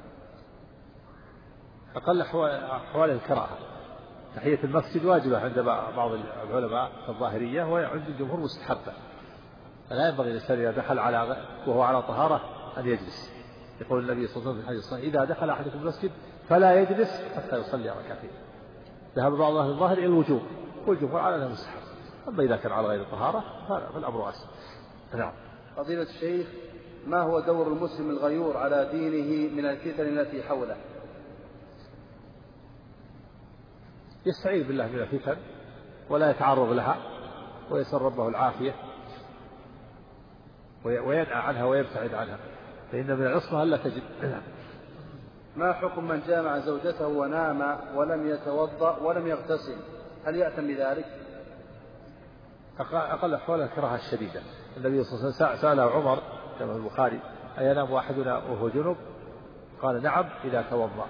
أقل أحوال الكراهة. تحية المسجد واجبة عند بعض العلماء الظاهرية وعند الجمهور مستحبة. فلا ينبغي للإنسان إذا دخل على وهو على طهارة أن يجلس. يقول النبي صلى الله عليه وسلم في الحديث الصحيح إذا دخل أحدكم المسجد فلا يجلس حتى يصلي ركعتين. ذهب بعض أهل الظاهر إلى الوجوب والجمهور على أنه مستحب. أما إذا كان على غير طهارة فالأمر أسهل. نعم. فضيلة الشيخ ما هو دور المسلم الغيور على دينه من الفتن التي حوله؟ يستعيذ بالله من الفتن ولا يتعرض لها ويسأل ربه العافية وينأى عنها ويبتعد عنها فإن من العصمة ألا تجد. ما حكم من جامع زوجته ونام ولم يتوضأ ولم يغتسل هل يأثم بذلك؟ أقل أحوال الكراهة الشديدة. النبي صلى الله عليه وسلم سأله عمر كما في البخاري أينام أحدنا وهو جنب؟ قال نعم إذا توضأ.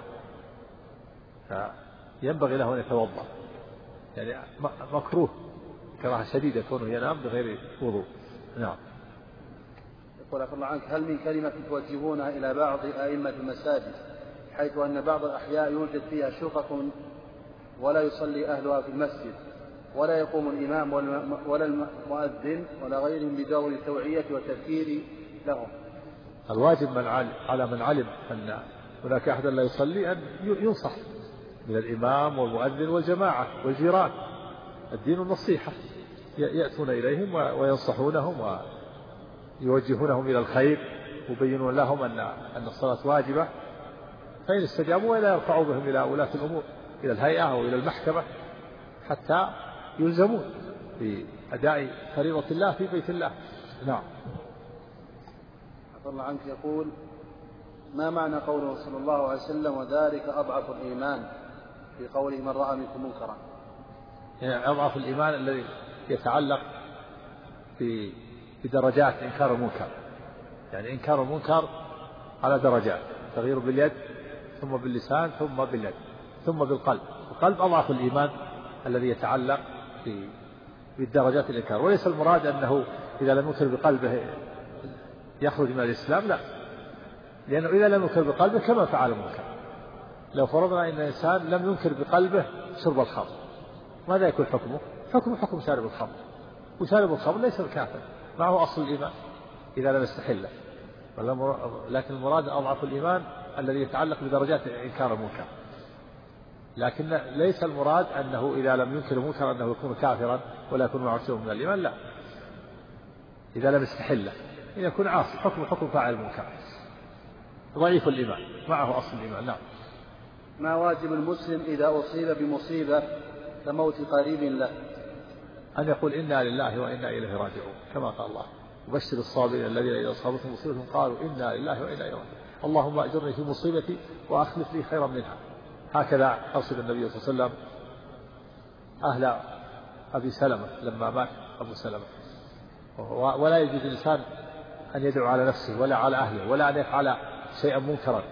ينبغي له أن يتوضأ يعني مكروه كراهة شديدة كونه ينام بغير وضوء. نعم. يقول الله عنك هل من كلمة توجهونها إلى بعض أئمة المساجد حيث أن بعض الأحياء يوجد فيها شقق ولا يصلي أهلها في المسجد ولا يقوم الإمام ولا المؤذن ولا غيرهم بدور التوعية والتذكير لهم؟ الواجب من على من علم أن هناك أحد لا يصلي أن ينصح من الإمام والمؤذن والجماعة والجيران. الدين النصيحة يأتون إليهم وينصحونهم ويوجهونهم إلى الخير ويبينون لهم أن أن الصلاة واجبة فإن استجابوا ولا يرفعوا بهم إلى ولاة الأمور، إلى الهيئة أو إلى المحكمة، حتى يلزمون بأداء فريضة الله في بيت الله. نعم. عفى الله عنك. يقول: ما معنى قوله صلى الله عليه وسلم: وذلك أضعف الإيمان، في قوله: من رأى منكم منكرا؟ يعني أضعف الإيمان الذي يتعلق بدرجات إنكار المنكر، يعني إنكار المنكر على درجات، تغيير باليد ثم باللسان ثم باليد ثم بالقلب. القلب أضعف الإيمان الذي يتعلق بالدرجات الإنكار، وليس المراد أنه إذا لم ينكر بقلبه يخرج من الإسلام، لا، لأنه إذا لم ينكر بقلبه كما فعل المنكر. لو فرضنا أن الإنسان لم ينكر بقلبه شرب الخمر، ماذا يكون حكمه؟ حكمه حكم شارب الخمر، وشارب الخمر ليس الكافر، معه أصل الإيمان إذا لم يستحله. لكن المراد أضعف الإيمان الذي يتعلق بدرجات إنكار المنكر، لكن ليس المراد أنه إذا لم ينكر المنكر أنه يكون كافرا ولا يكون معه شيء من الإيمان، لا، إذا لم يستحله إن يكون عاصي، حكم حكم فاعل المنكر، ضعيف الإيمان، معه أصل الإيمان. نعم. ما واجب المسلم إذا أصيب بمصيبة كموت قريب له؟ أن يقول: إنا لله وإنا إليه راجعون، كما قال الله: وبشر الصابرين الذين إذا أصابتهم مصيبة قالوا إنا لله وإنا إليه راجعون، اللهم أجرني في مصيبتي وأخلف لي خيرا منها. هكذا أرسل النبي صلى الله عليه وسلم أهل أبي سلمة لما مات أبو سلمة. ولا يجوز الإنسان أن يدعو على نفسه ولا على أهله ولا أن يفعل شيئا منكرا،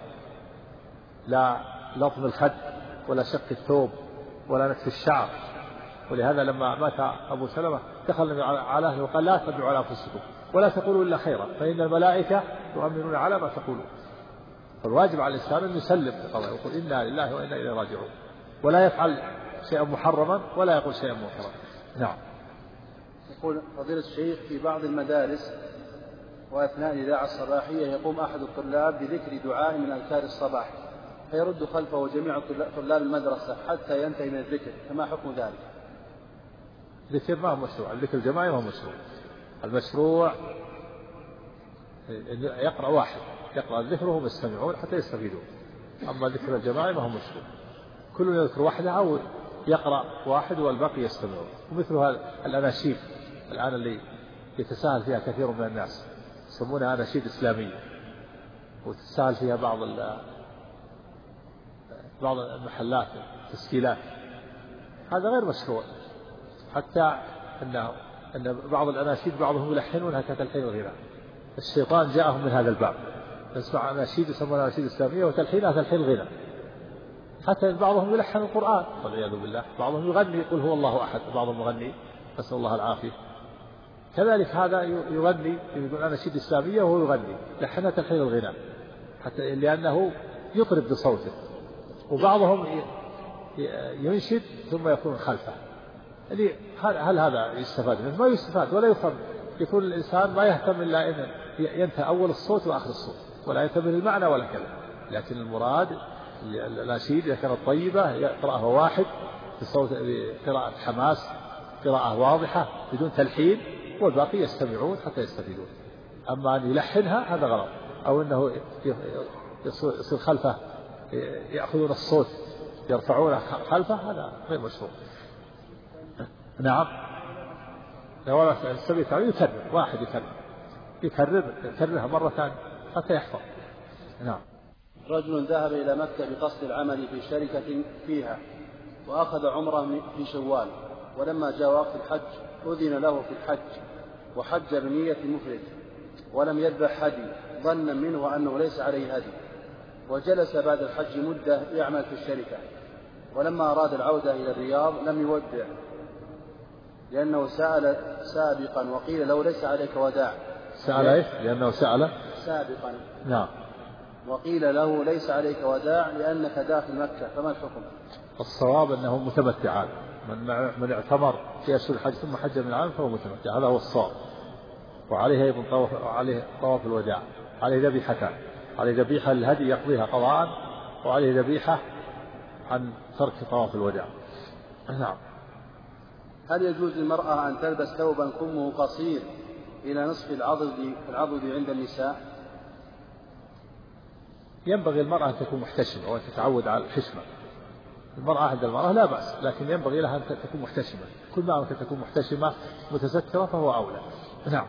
لا لطم الخد ولا شق الثوب ولا نتف الشعر. ولهذا لما مات أبو سلمة دخل على أهله وقال: لا تدعوا على أنفسكم ولا تقولوا إلا خيرا فإن الملائكة يؤمنون على ما تقولون. فالواجب على الإنسان أن يسلم بقضاء، يقول: إنا لله وإنا إليه راجعون، ولا يفعل شيئا محرما ولا يقول شيئا منكرا. نعم. يقول فضيلة الشيخ: في بعض المدارس وأثناء الإذاعة الصباحية يقوم أحد الطلاب بذكر دعاء من أذكار الصباح، فيرد خلفه جميع طلاب المدرسة حتى ينتهي من الذكر، فما حكم ذلك؟ الذكر ما هو مشروع، الذكر الجماعي ما هو مشروع. المشروع يقرأ واحد، يقرأ الذكر وهم يستمعون حتى يستفيدون. أما الذكر الجماعي ما هو مشروع، كل يذكر وحده أو يقرأ واحد والباقي يستمعون. ومثل هذا الأناشيد الآن اللي يتساهل فيها كثير من الناس، يسمونها أناشيد إسلامية، وتتساهل فيها بعض بعض المحلات التسجيلات، هذا غير مشروع. حتى أن أن بعض الأناشيد بعضهم يلحنونها كتلحين الغناء، الشيطان جاءهم من هذا الباب، نسمع أناشيد يسمونها أناشيد إسلامية وتلحينها تلحين الغناء. حتى بعضهم يلحن القرآن والعياذ بالله، بعضهم يغني يقول هو الله أحد، بعضهم يغني نسأل الله العافية. كذلك هذا يغني يقول أناشيد إسلامية وهو يغني لحنها تلحين الغناء، حتى لأنه يطرب بصوته. وبعضهم ينشد ثم يكون خلفه. هل هذا يستفاد منه؟ ما يستفاد ولا يفهم. يكون الإنسان ما يهتم إلا أن ينتهي أول الصوت وآخر الصوت، ولا ينتبه للمعنى ولا كذا. لكن المراد الأناشيد إذا كانت طيبة يقرأها واحد بصوت بقراءة حماس، قراءة واضحة بدون تلحين، والباقي يستمعون حتى يستفيدون. أما أن يلحنها هذا غلط، أو أنه يصير خلفه يأخذون الصوت يرفعونه خلفه، هذا غير مشروع. نعم. لو السبيل تعالى يكرر، واحد يكرر يكرر يكررها مرة ثانية حتى يحفظ. نعم. رجل ذهب إلى مكة بقصد العمل في شركة فيها، وأخذ عمره في شوال، ولما جاء وقت الحج أذن له في الحج، وحج بنية مفرد ولم يذبح هدي ظنا منه أنه ليس عليه هدي، وجلس بعد الحج مدة يعمل في الشركة، ولما أراد العودة إلى الرياض لم يودع لأنه سأل سابقا وقيل له ليس عليك وداع. سأل إيش؟ لأنه سأل سابقا. نعم. وقيل له ليس عليك وداع لأنك داخل مكة، فما الحكم؟ الصواب أنه متمتعان، من من اعتمر في أشهر الحج ثم حج من عام فهو متمتع، هذا هو الصواب. وعليه أيضا طواف، عليه طواف الوداع، عليه ذبيحتان، عليه ذبيحة للهدي يقضيها قضاء، وعليه ذبيحة عن ترك طواف الوداع. نعم. هل يجوز للمرأة أن تلبس ثوبا كمه قصير إلى نصف العضد العضد عند النساء؟ ينبغي المرأة أن تكون محتشمة وأن تتعود على الحشمة. المرأة عند المرأة لا بأس، لكن ينبغي لها أن تكون محتشمة، كل ما أمكن تكون محتشمة متسترة فهو أولى. نعم.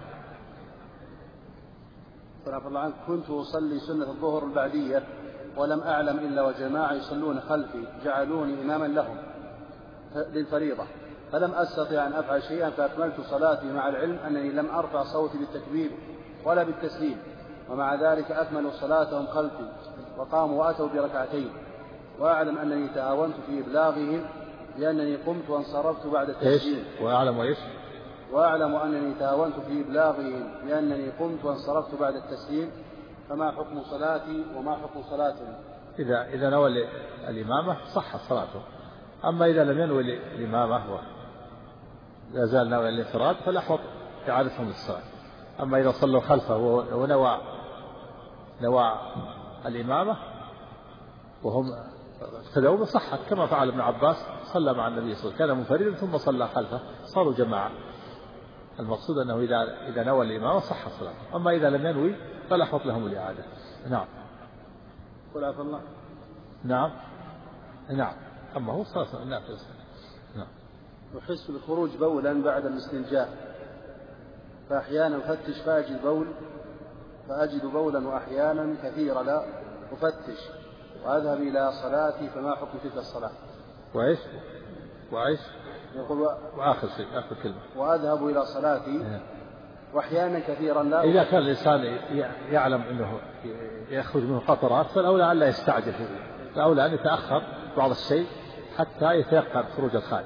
رضي الله عنك كنت أصلي سنة الظهر البعدية ولم أعلم إلا وجماعة يصلون خلفي جعلوني إماما لهم للفريضة، فلم أستطع أن أفعل شيئا فأكملت صلاتي مع العلم أنني لم أرفع صوتي بالتكبير ولا بالتسليم، ومع ذلك أكملوا صلاتهم خلفي وقاموا وأتوا بركعتين، وأعلم أنني تهاونت في إبلاغهم لأنني قمت وانصرفت بعد التسليم. وأعلم وإيش؟ وأعلم أنني تهاونت في إبلاغهم لأنني قمت وانصرفت بعد التسليم، فما حكم صلاتي وما حكم صلاتهم؟ إذا إذا نوى الإمامة صح صلاته، أما إذا لم ينوي الإمامة لا زال ناوي الانفراد فالأحوط إعادتهم للصلاة. أما إذا صلوا خلفه ونوى نوى الإمامة وهم ابتدأوا صحت كما فعل ابن عباس صلى مع النبي صلى الله عليه وسلم، كان منفردا ثم صلى خلفه صاروا جماعة. المقصود أنه إذا إذا نوى الإمامة صح صلاته، أما إذا لم ينوي فالأحوط لهم الإعادة. نعم. قل عفى الله. نعم نعم. أما هو صلاة النافلة. نعم. أحس بخروج بولا بعد الاستنجاء، فأحيانا أفتش فأجد بول فأجد بولا وأحيانا كثيرا لا أفتش وأذهب إلى صلاتي، فما حكم تلك الصلاة؟ وإيش وإيش يقول و... وآخر شيء آخر كلمة وأذهب إلى صلاتي وأحيانا كثيرا لا. إذا كان الإنسان يعلم أنه يخرج منه قطرات فالأولى أن لا يستعجل، الأولى أن يتأخر بعض الشيء حتى يتيقن خروج الخارج.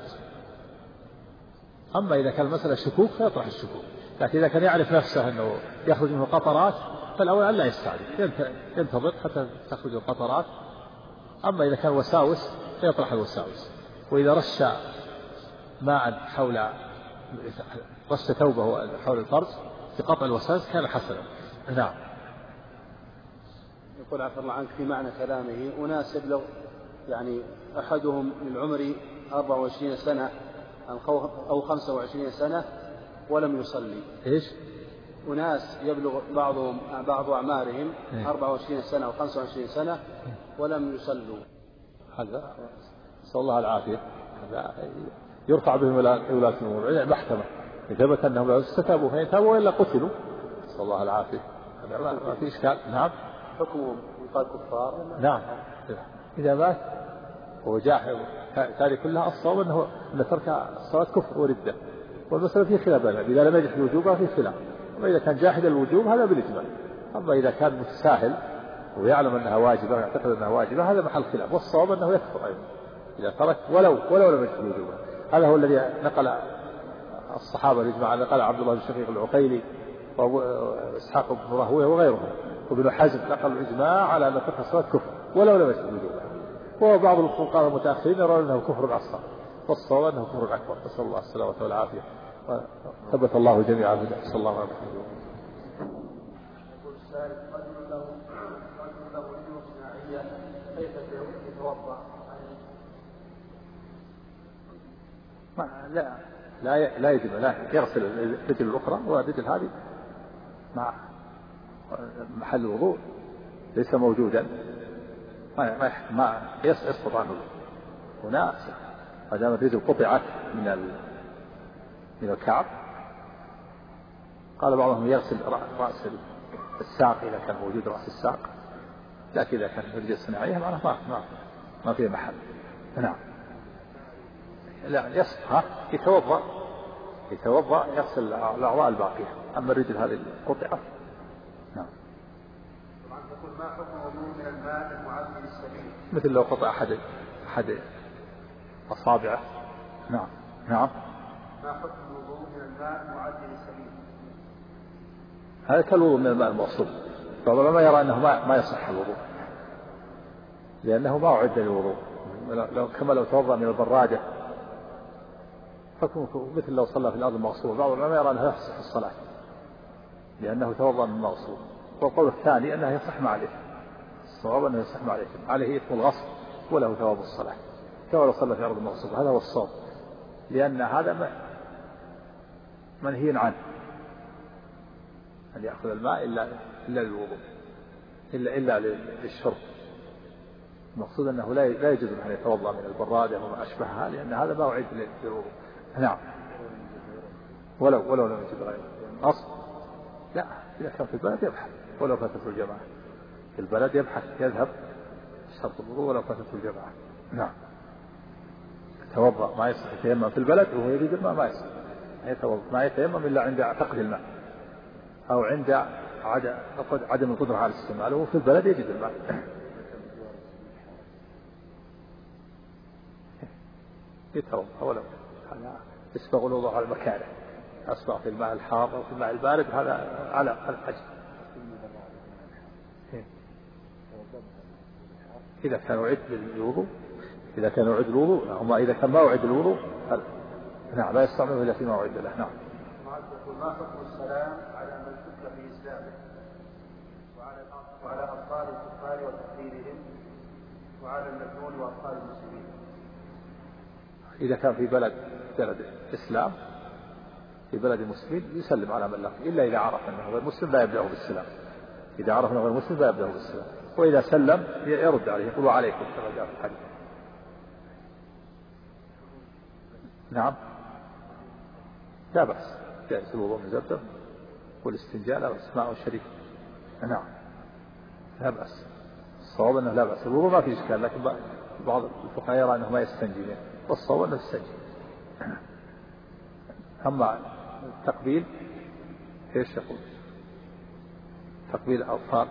أما إذا كان المسألة شكوك فيطرح الشكوك، لكن إذا كان يعرف نفسه أنه يخرج منه قطرات فالأولى أن لا يستعجل، ينتظر حتى تخرج القطرات. أما إذا كان وساوس فيطرح الوساوس، وإذا رش ماء حول رش ثوبه حول الفرج بقطع الوساوس كان حسنا. نعم. يقول عفى الله عنك في معنى كلامه أناس يبلغ يعني أحدهم من العمر أربع وعشرين سنة أو خمسة وعشرين سنة ولم يصلي. إيش؟ أناس يبلغ بعضهم بعض أعمارهم أربع وعشرين سنة أو خمسة وعشرين سنة ولم يصلوا. هذا نسأل الله العافية، هذا يرفع بهم إلى ولاة الأمور إلى المحكمة، إذا ثبت أنهم لا استتابوا فإن تابوا وإلا قتلوا، نسأل الله العافية، هذا ما في إشكال. نعم. حكمهم يقال كفار؟ نعم. إذا مات وهو جاحد تارك لها الصواب أنه أن ترك الصلاة كفر وردة، والمسألة في خلاف، إذا لم يجد الوجوب في خلاف، أما إذا كان جاحد الوجوب هذا بالإجماع، أما إذا كان متساهل ويعلم أنها واجبة ويعتقد أنها واجبة هذا محل خلاف، والصواب أنه يكفر أيضا إذا ترك ولو ولو لم يجد الوجوب. هذا هو الذي نقل الصحابة الإجماع، نقل عبد الله بن شقيق العقيلي وإسحاق بن راهويه وغيرهم، وابن حزم نقل الإجماع على أن ترك الصلاة كفر ولو لم يجد الوجوب، وبعض الفقهاء المتأخرين يرون أنه كفر أصغر، والصواب أنه كفر أكبر، نسأل الله السلامة والعافية، وثبت الله جميعا بذلك. صلى الله عليه وسلم. يقول السائل رجل له رجل له رجل صناعية كيف يتوضأ؟ لا لا لا يجب لا يغسل الرجل الأخرى، والرجل هذه مع محل الوضوء ليس موجودا، ما ما ما يسقط عنه هنا، ما دام الرجل قطعت من ال من الكعب. قال بعضهم يغسل رأس الساق إذا كان موجود رأس الساق، لكن إذا كانت الرجل صناعية معناه ما ما ما فيه محل. نعم. لا يصح يتوضأ يتوضأ يغسل الأعضاء الباقية، أما الرجل هذه القطعة. نعم. طبعا تقول ما حكم وضوء من الماء المعدل السبيل؟ مثل لو قطع أحد أحد أصابعه. نعم. نعم. ما حكم الوضوء من الماء المعدل السبيل؟ هذا كالوضوء من الماء الموصول، بعض العلماء يرى أنه ما ما يصح الوضوء لأنه ما أعد للوضوء، لو كما لو توضأ من البرادة حكمه مثل لو صلى في الأرض المغصوبة. بعض العلماء يرى أنه يصح الصلاة لأنه توضأ من المغصوب، والقول الثاني أنه يصح مع الإثم، الصواب أنه يصح مع الإثم، عليه إثم الغصب وله ثواب الصلاة كما لو صلى في الأرض المغصوبة، هذا هو الصواب، لأن هذا منهي عنه أن يأخذ الماء إلا إلا للوضوء. إلا إلا للشرب. المقصود أنه لا لا يجوز أن يتوضأ من البرادة وما أشبهها، لأن هذا ما أعد للوضوء. نعم. ولو ولو لم يجد غيره أصل. لا، إذا كان في البلد يبحث ولو فاتته الجماعة. في البلد يبحث يذهب شرط الوضوء ولو فاتته الجماعة. نعم. يتوضأ ما يصح يتيمم في البلد وهو يجد الماء ما يصح يتوضأ ما يتيمم إلا عند فقد الماء أو عند عدم القدرة على استعماله، وفي البلد يجد الماء. يتوضأ ولو يسبغ الوضوء على مكانه، أسبغ في الماء الحار أو في الماء البارد، هذا على الحج. إذا كان يعد للوضوء إذا كان يعد الوضوء أما إذا كان ما يعد الوضوء نعم لا يستعمله إلا فيما يعد له. نعم. ما حكم السلام على من شك في إسلامه وعلى وعلى أطفال الكفار وتحريرهم وعلى المجنون وأطفال المسلمين؟ إذا كان في بلد بلد إسلام في بلد مسلم يسلم على من لقي، إلا إذا عرف أنه غير مسلم لا يبدأه بالسلام. إذا عرف أنه غير مسلم لا يبدأه بالسلام، وإذا سلم يرد عليه يقول وعليكم كما جاء في الحديث. نعم لا بأس، جائز الوضوء من زبدة والاستنجاء لا بأس معه الشريك. نعم لا بأس، الصواب أنه لا بأس الوضوء ما في إشكال، لكن بعض الفقهاء يرى أنه ما يستنجي، والصواب أنه يستنجي. أما التقبيل إيش يقول؟ تقبيل الأطفال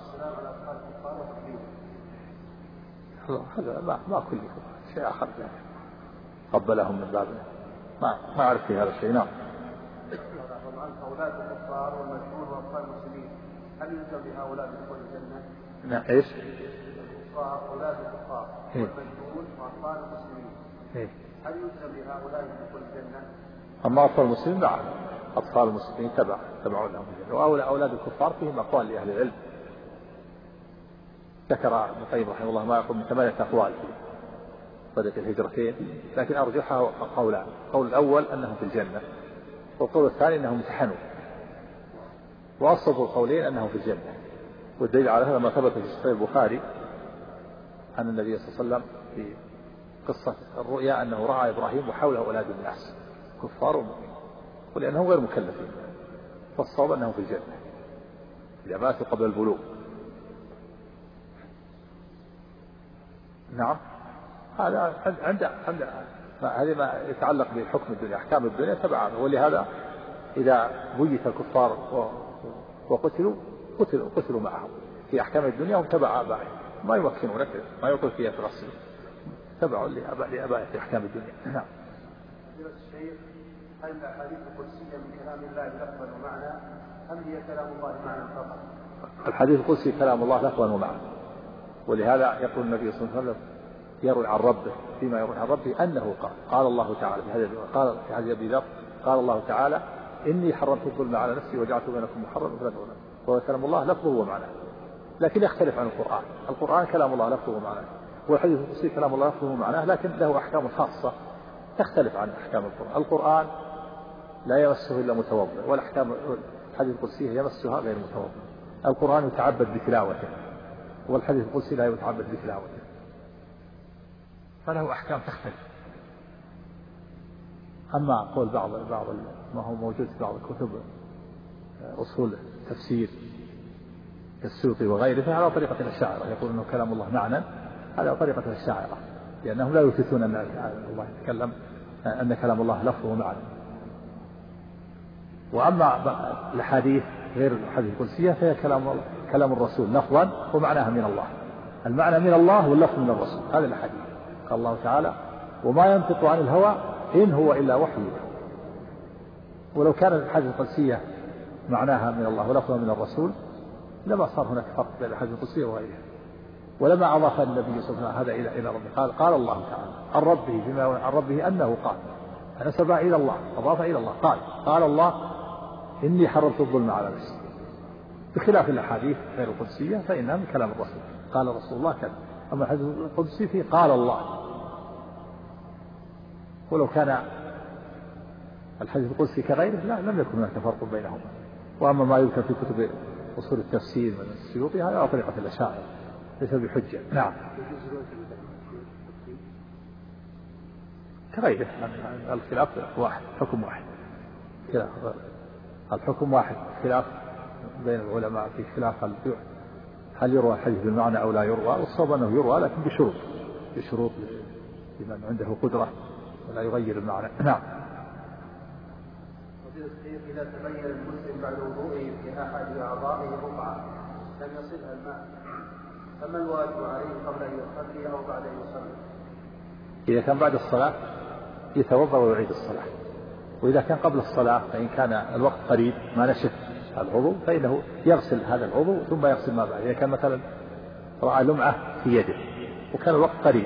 هذا ما ما كل شيء آخر يعني قبلهم من باب ما ما أعرف في هذا الشيء. نعم. أولاد الكفار والمجنون وأطفال المسلمين هل يلزم بهؤلاء بدخول الجنة؟ نعم. إيش؟ الكفار أولاد الكفار والمجنون وأطفال المسلمين هل يلزم بهؤلاء بدخول الجنة؟ أما أطفال المسلمين نعم، أطفال المسلمين تبع تبعون لهم الجنة، وأولاد الكفار فيهم أقوال لأهل العلم. ذكر ابن القيم رحمه الله ما يقول من ثمانية أقوال في صدق الهجرتين، لكن أرجحها قولان. القول الأول أنهم في الجنة، والقول الثاني أنهم امتحنوا، وأصدقوا القولين أنهم في الجنة. والدليل على هذا ما ثبت في صحيح البخاري أن النبي صلى الله عليه وسلم في قصة الرؤيا أنه رأى إبراهيم وحوله أولاد الناس كفار ومؤمنين، ولأنهم غير مكلفين، فالصواب أنهم في الجنة إذا ماتوا قبل البلوغ. نعم. هذا عند عند هذه ما يتعلق بحكم الدنيا، أحكام الدنيا تبعا، ولهذا إذا بيت الكفار وقتلوا قتلوا قتلوا معهم في أحكام الدنيا، هم تبع آبائهم ما يمكنونك ما يقول فيها تغسل، تبعوا لآبائهم في أحكام الدنيا. نعم. الشيخ هل الأحاديث القدسية من كلام الله لفظا ومعنى أم هي كلام الله معنى فقط؟ الحديث القدسي كلام الله لفظا ومعنى، ولهذا يقول النبي صلى الله عليه وسلم يروي عن ربه فيما يروي عن ربه أنه قال قال الله تعالى في هذا قال في هذه أبي ذر قال الله تعالى إني حرمت الظلم على نفسي وجعلت بينكم محرما فلا تظلموا. وهو كلام الله لفظه ومعناه، لكن يختلف عن القرآن. القرآن كلام الله لفظه ومعناه، والحديث القدسي كلام الله لفظه ومعناه، لكن له أحكام خاصة تختلف عن أحكام القرآن. القرآن لا يمسه إلا متوضئ، والأحكام الحديث القدسي يمسها غير متوضئ. القرآن يتعبد بتلاوته، والحديث القدسي لا يتعبد بتلاوته، فله أحكام تختلف. أما قول بعض بعض ما هو موجود في بعض الكتب أصول تفسير كالسيوطي وغيره فعلى طريقة الأشاعرة، يقول أنه كلام الله معنى، هذا طريقة الأشاعرة، لأنهم لا يثبتون أن الله يتكلم أن كلام الله لفظه ومعنى. وأما الحديث غير الحديث القدسية فهي كلام كلام الرسول لفظا ومعناها من الله، المعنى من الله واللفظ من الرسول. هذا الحديث قال الله تعالى وما ينطق عن الهوى إن هو إلا وحي. ولو كان الحديث القدسية معناها من الله ولفظها من الرسول لما صار هناك فرق بين الحديث القدسية وغيرها. ولما أضاف النبي صلى الله عليه وسلم هذا إلى إلى ربه قال قال الله تعالى عن ربه بما عن ربه أنه قال، نسبها إلى الله أضاف إلى الله قال قال الله إني حرمت الظلم على نفسي، بخلاف الأحاديث غير القدسية فإنها من كلام الرسول قال رسول الله كذا. أما الحديث القدسي فيه قال الله، ولو كان الحديث القدسي كغيره لا لم يكن هناك فرق بينهما. وأما ما يذكر في كتب أصول التفسير من السيوطي هذا على طريقة الأشاعرة ليس بحجة. نعم كغيره الخلاف واحد حكم واحد الحكم واحد خلاف بين العلماء في خلاف هل يروى الحديث بالمعنى أو لا يروى والصواب أنه يروى لكن بشروط بشروط لمن عنده قدرة ولا يغير المعنى. نعم. إذا تبين المسلم بعد وضوئه في أحد أعضائه رقعة لم يصلها الماء فما الواجب عليه قبل أن يصلي أو بعد أن يصلي؟ إذا كان بعد الصلاة يتوضأ ويعيد الصلاة، وإذا كان قبل الصلاة فإن كان الوقت قريب ما نشف العضو فإنه يغسل هذا العضو ثم يغسل ما بعد. إذا كان مثلا رأى لمعة في يده وكان الوقت قريب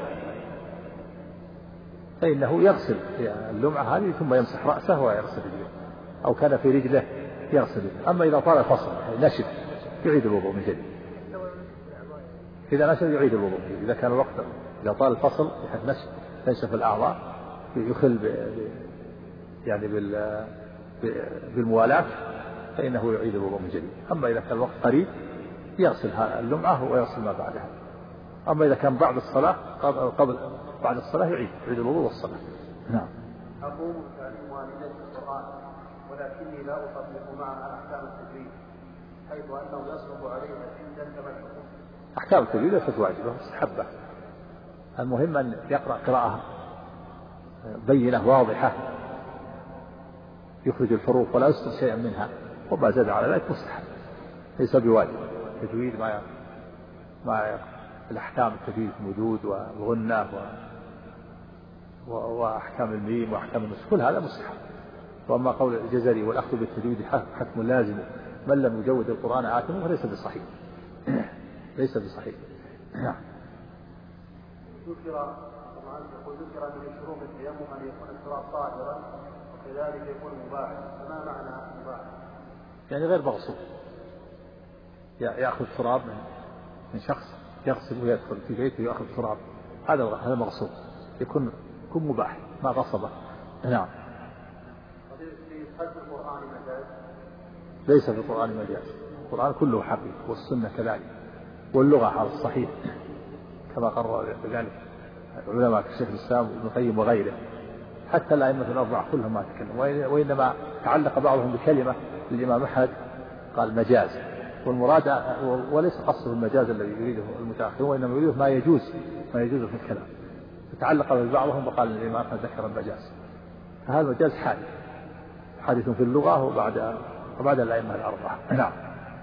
فإنه يغسل اللمعة هذه ثم يمسح رأسه ويغسل رجله، أو كان في رجله يغسل رجله. أما إذا طال الفصل نشف يعيد الوضوء من جديد. إذا نشف يعيد الوضوء. إذا كان الوقت إذا طال الفصل بحيث نشف تنشف الأعضاء يخل ب... يعني بال... بالموالاة فإنه يعيد الوضوء من جديد. أما إذا كان الوقت قريب يغسل اللمعة ويغسل ما بعدها. أما إذا كان بعد الصلاة قبل بعد الصلاة يعيد يعيد الوضوء والصلاة. نعم. أقوم بتعليم والدتي القرآن ولكني لا أطبق معها أحكام التجويد حيث أنه يصعب عليها جدا كما الحكم. أحكام التجويد ليست واجبة مستحبة. المهم أن يقرأ قراءة بينة واضحة يخرج الحروف ولا يسقط شيئا منها، وما زاد على ذلك مستحب ليس بواجب. التجويد ما ما الأحكام التجويد مدود وغنة و... وأحكام الميم وأحكام النص كل هذا مستحب. وأما قول الجزري والأخذ بالتجويد حكم لازم من لم يجود القرآن آثم فليس بصحيح ليس بصحيح. نعم. ذكر طبعا يقول ذكر من شروط التيمم أن يكون التراب طاهرا وكذلك يكون مباحا، فما معنى مباح؟ يعني غير مغصوب، يأخذ تراب من من شخص يغسل ويدخل في بيته ويأخذ تراب هذا هذا مغصوب يكون يكون مباح ما غصبه. نعم. في حد القرآن مجاز؟ ليس في القرآن مجاز، القرآن كله حقيقي والسنة كذلك واللغة على الصحيح كما قرر ذلك علماء كالشيخ الإسلام وابن القيم وغيره. حتى الأئمة الأربعة كلهم ما تكلموا، وإنما تعلق بعضهم بكلمة للإمام أحمد قال مجاز، والمراد وليس قصده المجاز الذي يريده المتأخرون وإنما يريده ما يجوز ما يجوز في الكلام. تعلق ببعضهم وقال الإمام أحمد ذكر المجاز، فهذا المجاز حادث حادث في اللغة وبعد وبعد الأئمة الأربعة. نعم.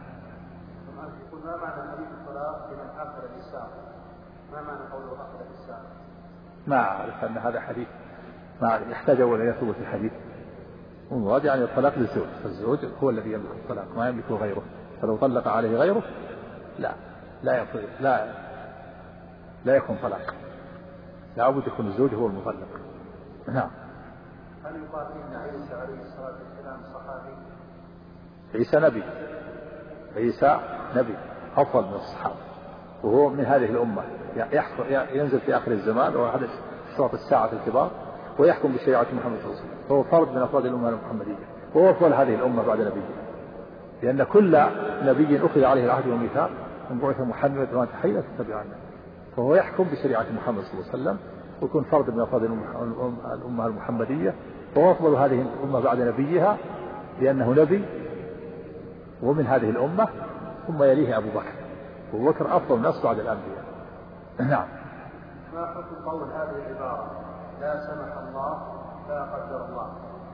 ما معنى حديث الصلاة لمن آخر الإسلام؟ ما معنى قوله آخر الإسلام؟ ما أعرف أن هذا حديث، ما أعرف يحتاج أولا يثبت الحديث. والمراد يعني الطلاق للزوج، فالزوج هو الذي يملك الطلاق ما يملكه غيره، فلو طلق عليه غيره لا لا يكون لا لا يكون طلاق، لا بد يكون الزوج هو المطلق. نعم. هل يقال إن عيسى عليه الصلاة والسلام صحابي؟ عيسى نبي، عيسى نبي أفضل من الصحابة، وهو من هذه الأمة ينزل في آخر الزمان وهذا شرط الساعة الكبار ويحكم بشريعة محمد صلى الله عليه وسلم، فهو فرد من أفراد الأمة المحمدية وهو أفضل هذه الأمة بعد نبيه، لأن كل نبي أخذ عليه العهد والميثاق من بعث محمد وأنت حي لا تتبعنا، فهو يحكم بشريعة محمد صلى الله عليه وسلم ويكون فرد من أفراد الأمة المحمدية، وهو أفضل هذه الأمة بعد نبيها لأنه نبي ومن هذه الأمة، ثم يليه أبو بكر، أبو بكر أفضل الناس بعد الأنبياء. نعم. ما حكم قول هذه العبارة لا سمح الله لا قدر الله؟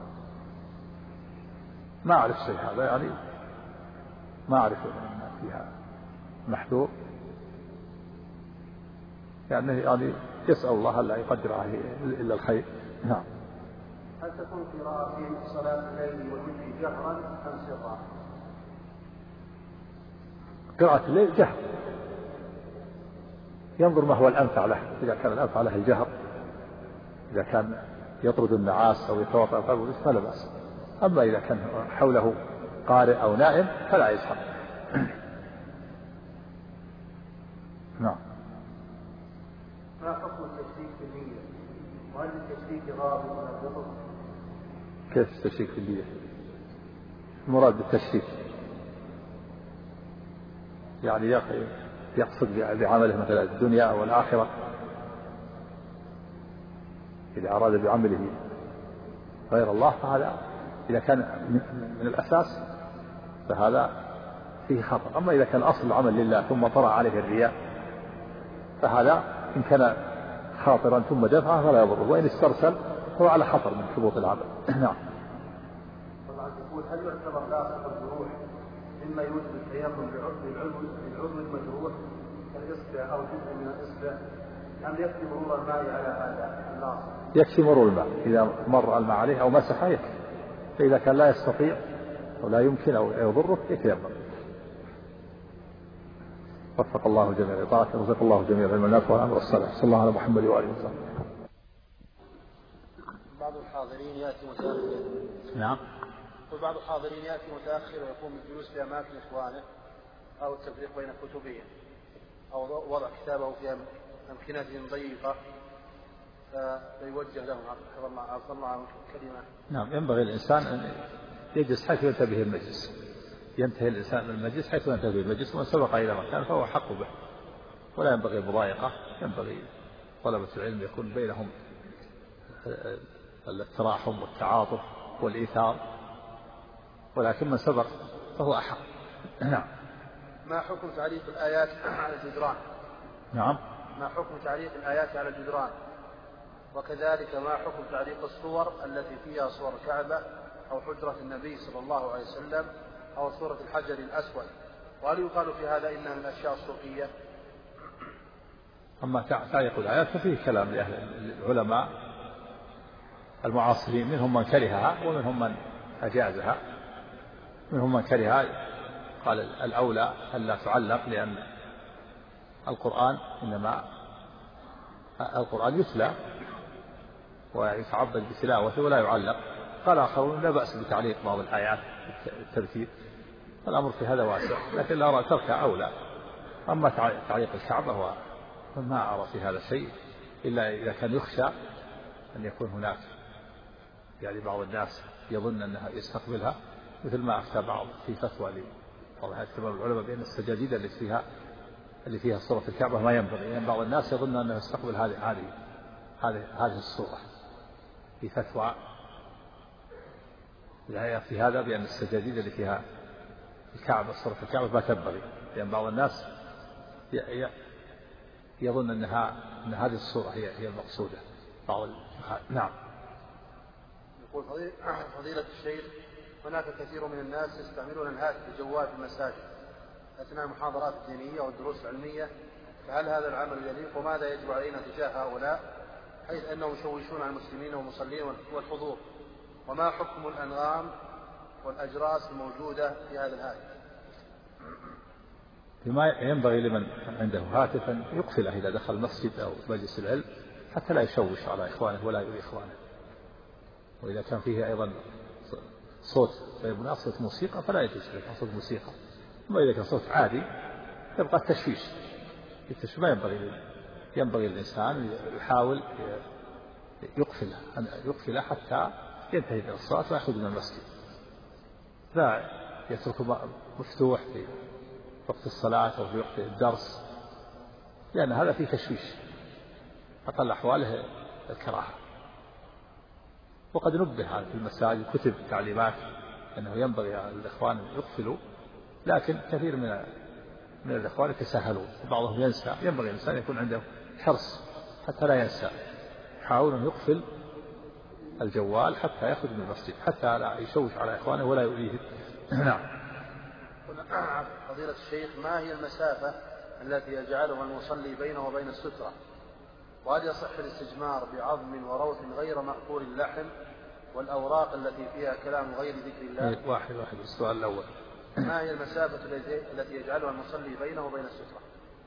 ما أعرف شيء هذا، يعني ما أعرف أن فيها محذور، يعني يعني يسأل الله لا يقدر عليه إلا الخير. نعم. هل تكون قراءة في صلاة الليل والوتر جهرا أم سرا؟ قراءة الليل جهر، ينظر ما هو الأنفع له، إذا كان الأنفع له الجهر، إذا كان يطرد النعاس أو يتوقع فلا بأس، أما إذا كان حوله قارئ أو نائم فلا يجهر. نعم. ما حكم التشريك في النية؟ وهل التشريك غالب ولا ضبط؟ كيف التشريك في النية؟ المراد بالتشريك يعني يقصد بعمله مثلا الدنيا أو الآخرة، إذا أراد بعمله غير الله فهذا إذا كان من الأساس فهذا فيه خطأ. أما إذا كان أصل العمل لله ثم طرأ عليه الرياء فهذا إن كان خاطرا ثم دفعه فلا يضره، وإن استرسل هو على خطر من حبوط العمل. نعم. طبعا يقول هل يعتبر لاصق الجروح مما يوجب التيمم بالعضو المجروح كالإصبع أو جزء من الإصبع، أم يكفي مرور الماء على هذا اللاصق؟ يكفي مرور الماء، إذا مر الماء عليه أو مسحه يكفي، فإذا كان لا يستطيع أو لا يمكن أو يضره يتيمم. وفق الله جميع الإطاعة، ورزق الله جميع علم الناس والأمر والصلاة. صلى الله على محمد وآله وسلم. بعض الحاضرين يأتي متأخر. نعم. وبعض الحاضرين يأتي متأخر ويقوم بالجلوس في أماكن إخوانه أو التفريق بين كتبهم أو وضع كتابه في أمكنة ضيقة فيوجه لهم عبد الله كلمة. نعم. ينبغي الإنسان أن يجلس حيث ينتبه المجلس، ينتهي الإنسان من المجلس حيث ينتهي المجلس، ومن سبق إلى مكان فهو حق به، ولا ينبغي المضايقة. ينبغي طلبة العلم يكون بينهم التراحم والتعاطف والإيثار، ولكن من سبق فهو أحق. نعم. ما حكم تعليق الآيات على الجدران؟ نعم. ما حكم تعليق الآيات على الجدران؟ وكذلك ما حكم تعليق الصور التي فيها صور الكعبة أو حجرة النبي صلى الله عليه وسلم أو صورة الحجر الأسود؟ وهل يقال في هذا إنها من الأشياء الصوفية؟ أما تعليق الآيات ففيه كلام لأهل العلماء المعاصرين، منهم من كرهها ومنهم من أجازها. منهم من كرهها قال الأولى ألا تعلق، لأن القرآن إنما القرآن يتلى ويتعبد بتلاوته ولا يعلق. قال آخرون لا بأس بتعليق بعض الآيات بالترتيب، الأمر في هذا واسع، لكن لا أرى تركها أولى. أما تعليق الكعبة فما أرى في هذا شيء، إلا إذا كان يخشى أن يكون هناك يعني بعض الناس يظن أنها يستقبلها، مثل ما أفتى بعض في فتوى لبعض كبار العلماء بأن السجاجيد اللي فيها اللي فيها صورة الكعبة ما ينبغي، يعني بعض الناس يظن أنه يستقبل هذه هذه هذه هذه الصورة، في فتوى لا في هذا بأن السجاجيد اللي فيها الكعبة صورة الكعبة ما تنبغي، لأن يعني بعض الناس يظن أنها أن هذه الصورة هي هي المقصودة. بعض نعم. يقول فضيلة الشيخ هناك كثير من الناس يستعملون الهاتف الجوال في المساجد أثناء المحاضرات الدينية والدروس العلمية، فهل هذا العمل يليق؟ وماذا يجب علينا تجاه هؤلاء حيث أنهم يشوشون على المسلمين والمصلين والحضور؟ وما حكم الأنغام والأجراس الموجودة في هذا الهاتف؟ بما ينبغي لمن عنده هاتف أن يقفله إذا دخل المسجد أو مجلس العلم حتى لا يشوش على إخوانه ولا يؤذي إخوانه. وإذا كان فيه أيضا صوت غير مناسب موسيقى فلا يجوز صوت موسيقى. أما إذا كان صوت عادي يبقى التشويش. التشويش ما ينبغي ينبغي الإنسان يحاول يقفله يقفله حتى ينتهي من الصلاة ويخرج من المسجد، لا يتركه مفتوح في وقت الصلاة أو في وقت الدرس، لأن هذا فيه تشويش، أقل أحواله الكراهة. وقد نبه في المساجد كتب تعليمات أنه ينبغي على الإخوان أن يقفلوا، لكن كثير من من الإخوان يتساهلون وبعضهم ينسى. ينبغي الإنسان يكون عنده حرص حتى لا ينسى، يحاول أن يقفل الجوال حتى يخرج من المسجد حتى لا يشوش على إخوانه ولا يؤذيه. نعم. فضيلة الشيخ ما هي المسافة التي يجعلها المصلي بينه وبين السترة؟ وهل يصح الاستجمار بعظم وروث غير مأكول اللحم والأوراق التي فيها كلام غير ذكر الله؟ واحد واحد السؤال الأول. ما هي المسافة التي يجعلها المصلي بينه وبين السترة؟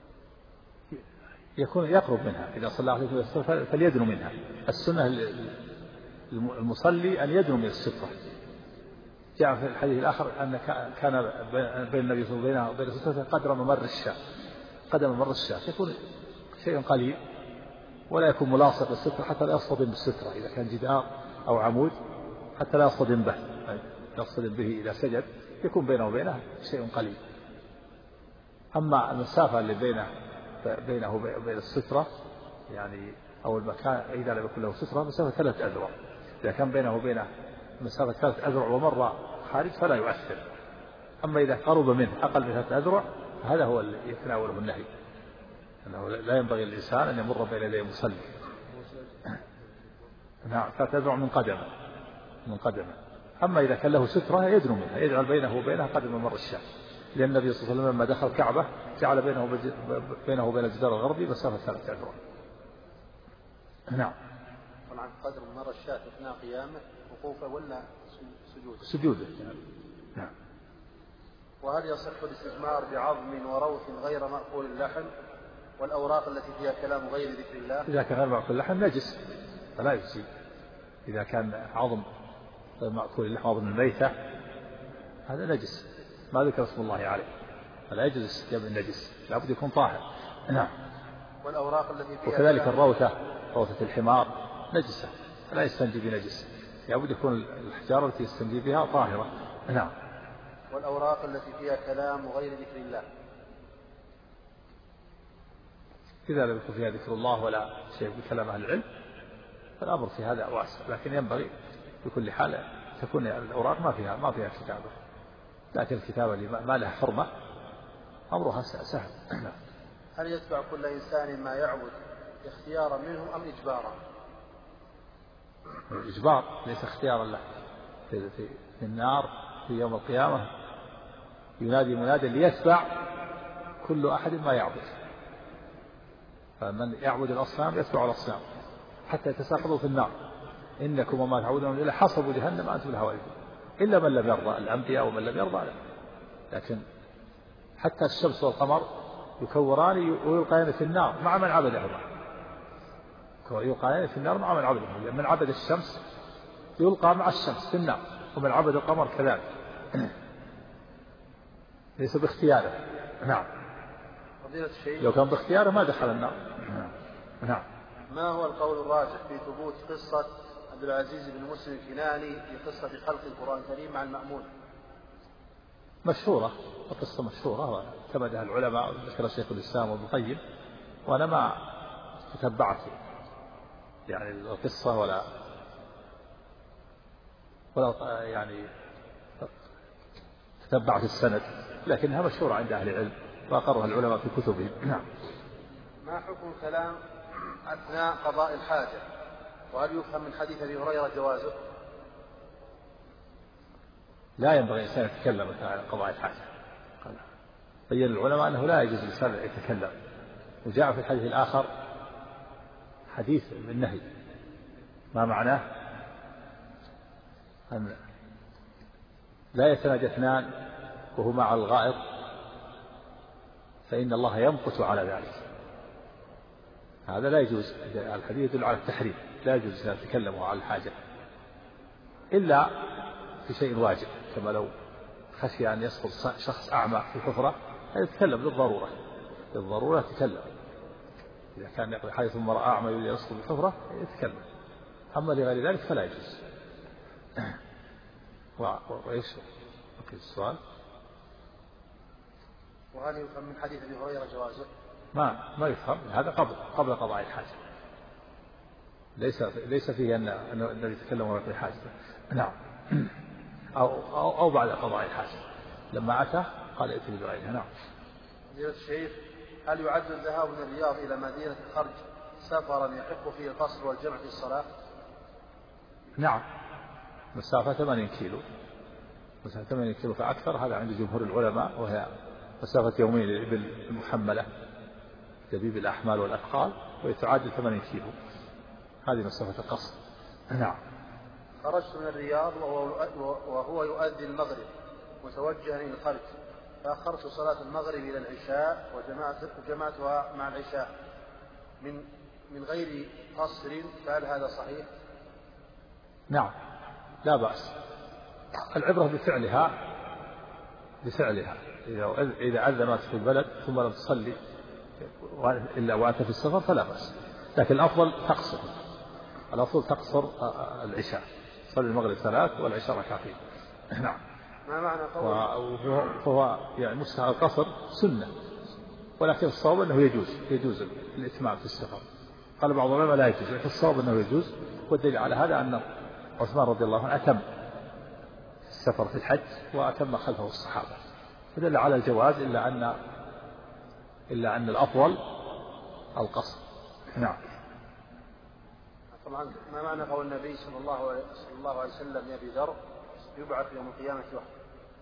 يكون يقرب منها، إذا صلى عليه السترة فليدنو منها. السنة المصلي أن يدنو من السترة. جاء في الحديث الآخر أن كان بين النبي صلى الله عليه وسلم وبين السترة قدر ممر الشاة، قدر ممر الشاة، يكون شيء قليل ولا يكون ملاصق للسترة حتى لا يصطدم بالسترة. إذا كان جدار أو عمود حتى لا يصطدم به، يصطدم به إذا سجد، يكون بينه وبينه شيء قليل. أما المسافة اللي بينه بينه وبين السترة يعني أو المكان إذا لم يكن له سترة مسافة ثلاث أذرع، إذا كان بينه وبينه مسافة ثلاث أذرع ومر خارج فلا يؤثر. أما إذا قرب منه أقل من ثلاث أذرع هذا هو اللي يتناوله النهي، أنه لا ينبغي الإنسان أن يمر بين يدي المصلي. نعم ثلاث أذرع من قدمه من قدمه. أما إذا كان له سترة يدنو منها، يجعل بينه وبينها قدم مر الشاة، لأن النبي صلى الله عليه وسلم لما دخل الكعبة جعل بينه بينه وبين الجدار الغربي مسافة ثلاث أذرع. نعم. طبعا قدر مر الشاة أثناء قيامه وقوفه ولا سجوده؟ سجوده. نعم. وهل يصح الاستجمار بعظم وروث غير مأكول اللحم والأوراق التي فيها كلام غير ذكر الله؟ إذا كان غير مأكول اللحم نجس فلا يجزي. إذا كان عظم غير مأكول اللحم عظم الميتة هذا نجس ما ذكر اسم الله عليه فلا يجوز الاستجمار بالنجس، لابد يكون طاهر. نعم. والأوراق التي فيها وكذلك الروثة روثة الحمار نجسة فلا يستنجي بنجس، لابد يكون الحجارة التي يستنجي بها طاهرة. نعم. والأوراق التي فيها كلام غير ذكر الله إذا لم يكن فيها ذكر الله ولا شيء بكلام أهل العلم فالأمر في هذا واسع، لكن ينبغي بكل حال تكون الأوراق ما فيها ما فيها كتابة، لكن الكتابة اللي ما لها حرمة أمرها سهل. هل يتبع كل إنسان ما يعبد اختيارا منهم أم إجبارا؟ الإجبار ليس اختيارا له. في, في, في النار في يوم القيامة ينادي منادي ليتبع كل أحد ما يعبد، فمن يعبد الأصنام يتبع الأصنام حتى يتساقطوا في النار، إنكم وما تعبدون إلا حصبوا جهنم أنتم لها واردون، إلا من لم يرضى الأنبياء ومن لم يرضى لا. لكن حتى الشمس والقمر يكوران ويلقيان في النار مع من عبدهما، يلقيان في النار مع من عبدهما، من عبد الشمس يلقى مع الشمس في النار ومن عبد القمر كذلك ليس باختياره. نعم. لو كان باختياره ما دخل النار. نعم. ما هو القول الراجح في ثبوت قصة عبد العزيز بن مسلم الكناني في قصة خلق القرآن الكريم مع المأمون؟ مشهورة، القصة مشهورة واعتمدها العلماء ذكر شيخ الإسلام وابن القيم، وأنا ما تتبعت يعني القصة ولا ولا يعني تتبعت السند، لكنها مشهورة عند أهل العلم وأقرها العلماء في كتبهم. نعم. ما حكم الكلام أثناء قضاء الحاجة، وهل يفهم من حديث أبي هريرة جوازه؟ لا ينبغي الإنسان يتكلم عن قضاء الحاجة، بين العلماء أنه لا يجوز الإنسان أن يتكلم، وجاء في الحديث الآخر حديث بالنهي ما معناه أن لا يتناجى اثنان وهما على الغائط فإن الله يمقت على ذلك، هذا لا يجوز. الحديث يدل على التحريم، لا يجوز أن يتكلموا على الحاجة إلا في شيء واجب، كما لو خشي أن يسقط شخص أعمى في حفرة يتكلم للضرورة، للضرورة يتكلم. إذا كان يقضي حديث امرأة أعمى يريد يسقط في حفرة يتكلم، أما لغير ذلك فلا يجوز. وإيش السؤال؟ وهل يفهم من حديث أبي هريرة جوازه؟ ما ما يفهم، هذا قبل قبل قضاء الحاجة، ليس ليس فيه أن أن الذي يتكلم ويقضي حاجته. نعم. أو أو أو بعد قضاء الحاجة لما أتى قال ائت بغيرها. نعم. فضيلة الشيخ، هل يعد الذهاب من الرياض إلى مدينة الخرج سفرا يحق فيه القصر والجمع في الصلاة؟ نعم. مسافة ثمانين كيلو، مسافة ثمانين كيلو فأكثر، هذا عند جمهور العلماء، وهي مسافة يومين للإبل المحملة دبيب الأحمال والأثقال، ويتعادل ثمانين كيلو، هذه مسافة القصر. نعم. خرجت من الرياض وهو يؤذي المغرب متوجها إلى الخرج، فأخرت صلاة المغرب إلى العشاء وجمعتها مع العشاء من من غير قصر، فهل هذا صحيح؟ نعم لا بأس، العبرة بفعلها بفعلها إذا أذنت في البلد ثم لم تصلي إلا وأنت في السفر فلا بأس، لكن الأفضل تقصر، الأفضل تقصر العشاء، صلي المغرب ثلاث والعشاء ركعتين. نعم. ما معنى قول فهو يعني مستحب القصر سنة، ولكن الصواب أنه يجوز يجوز الإتمام في السفر. قال بعض العلماء لا يجوز، لكن الصواب أنه يجوز. والدليل على هذا أن عثمان رضي الله عنه أتم السفر في الحج وأتم خلفه الصحابة، فدل على الجواز، إلا أن إلا أن الأفضل القصر. نعم. طبعا ما معنى قول النبي صلى الله عليه صلى الله عليه وسلم يا أبي ذر يبعث يوم القيامة وحده؟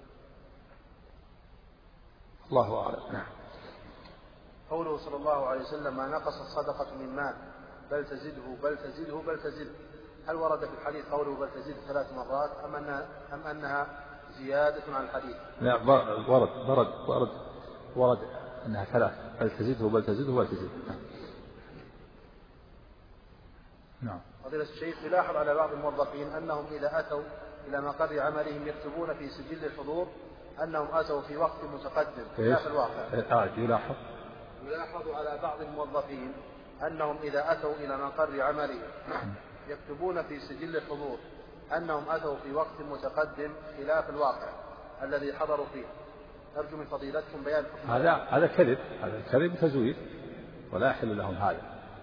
الله أعلم. نعم. قوله صلى الله عليه وسلم ما نقص الصدقة من مال بل تزده بل تزده بل تزده، هل ورد في الحديث قوله بل تزيد ثلاث مرات أم أنها, أم أنها زيادة عن الحديث؟ لا، ورد ورد ورد ورد أنها ثلاث، بل تزده بل تزده بل تزده. نعم. فضيلة الشيخ، يلاحظ على بعض الموظفين أنهم إذا أتوا إلى مقر عملهم يكتبون في سجل الحضور أنهم أتوا في وقت متقدم خلاف الواقع. آه يلاحظ يلاحظ على بعض الموظفين أنهم إذا أتوا إلى مقر عملهم يكتبون في سجل الحضور أنهم أتوا في وقت متقدم خلاف الواقع الذي حضروا فيه. أرجو من فضيلتكم بيان حكم هذا هذا كذب، هذا كذب تزوير، ولا يحل لهم هذا،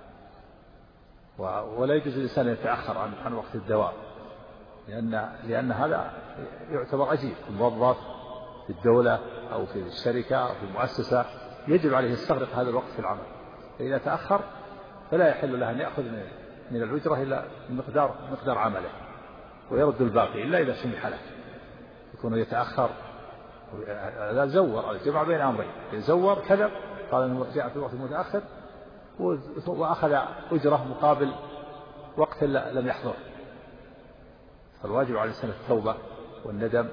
ولا يجوز الإنسان أن يتأخر عن عن وقت الدوام، لأن لأن هذا يعتبر عجيب. الموظف في الدولة أو في الشركة أو في المؤسسة يجب عليه يستغرق هذا الوقت في العمل، فإذا تأخر فلا يحل له أن يأخذ من الأجرة إلا مقدار مقدار عمله ويرد الباقي إلا إذا سمح له. يكون يتأخر لا زور، الجمع بين أمرين، يزور كذب قال أنه جاء في وقت متأخر وأخذ أجرة مقابل وقت لم يحضر. فالواجب على الإنسان التوبة والندم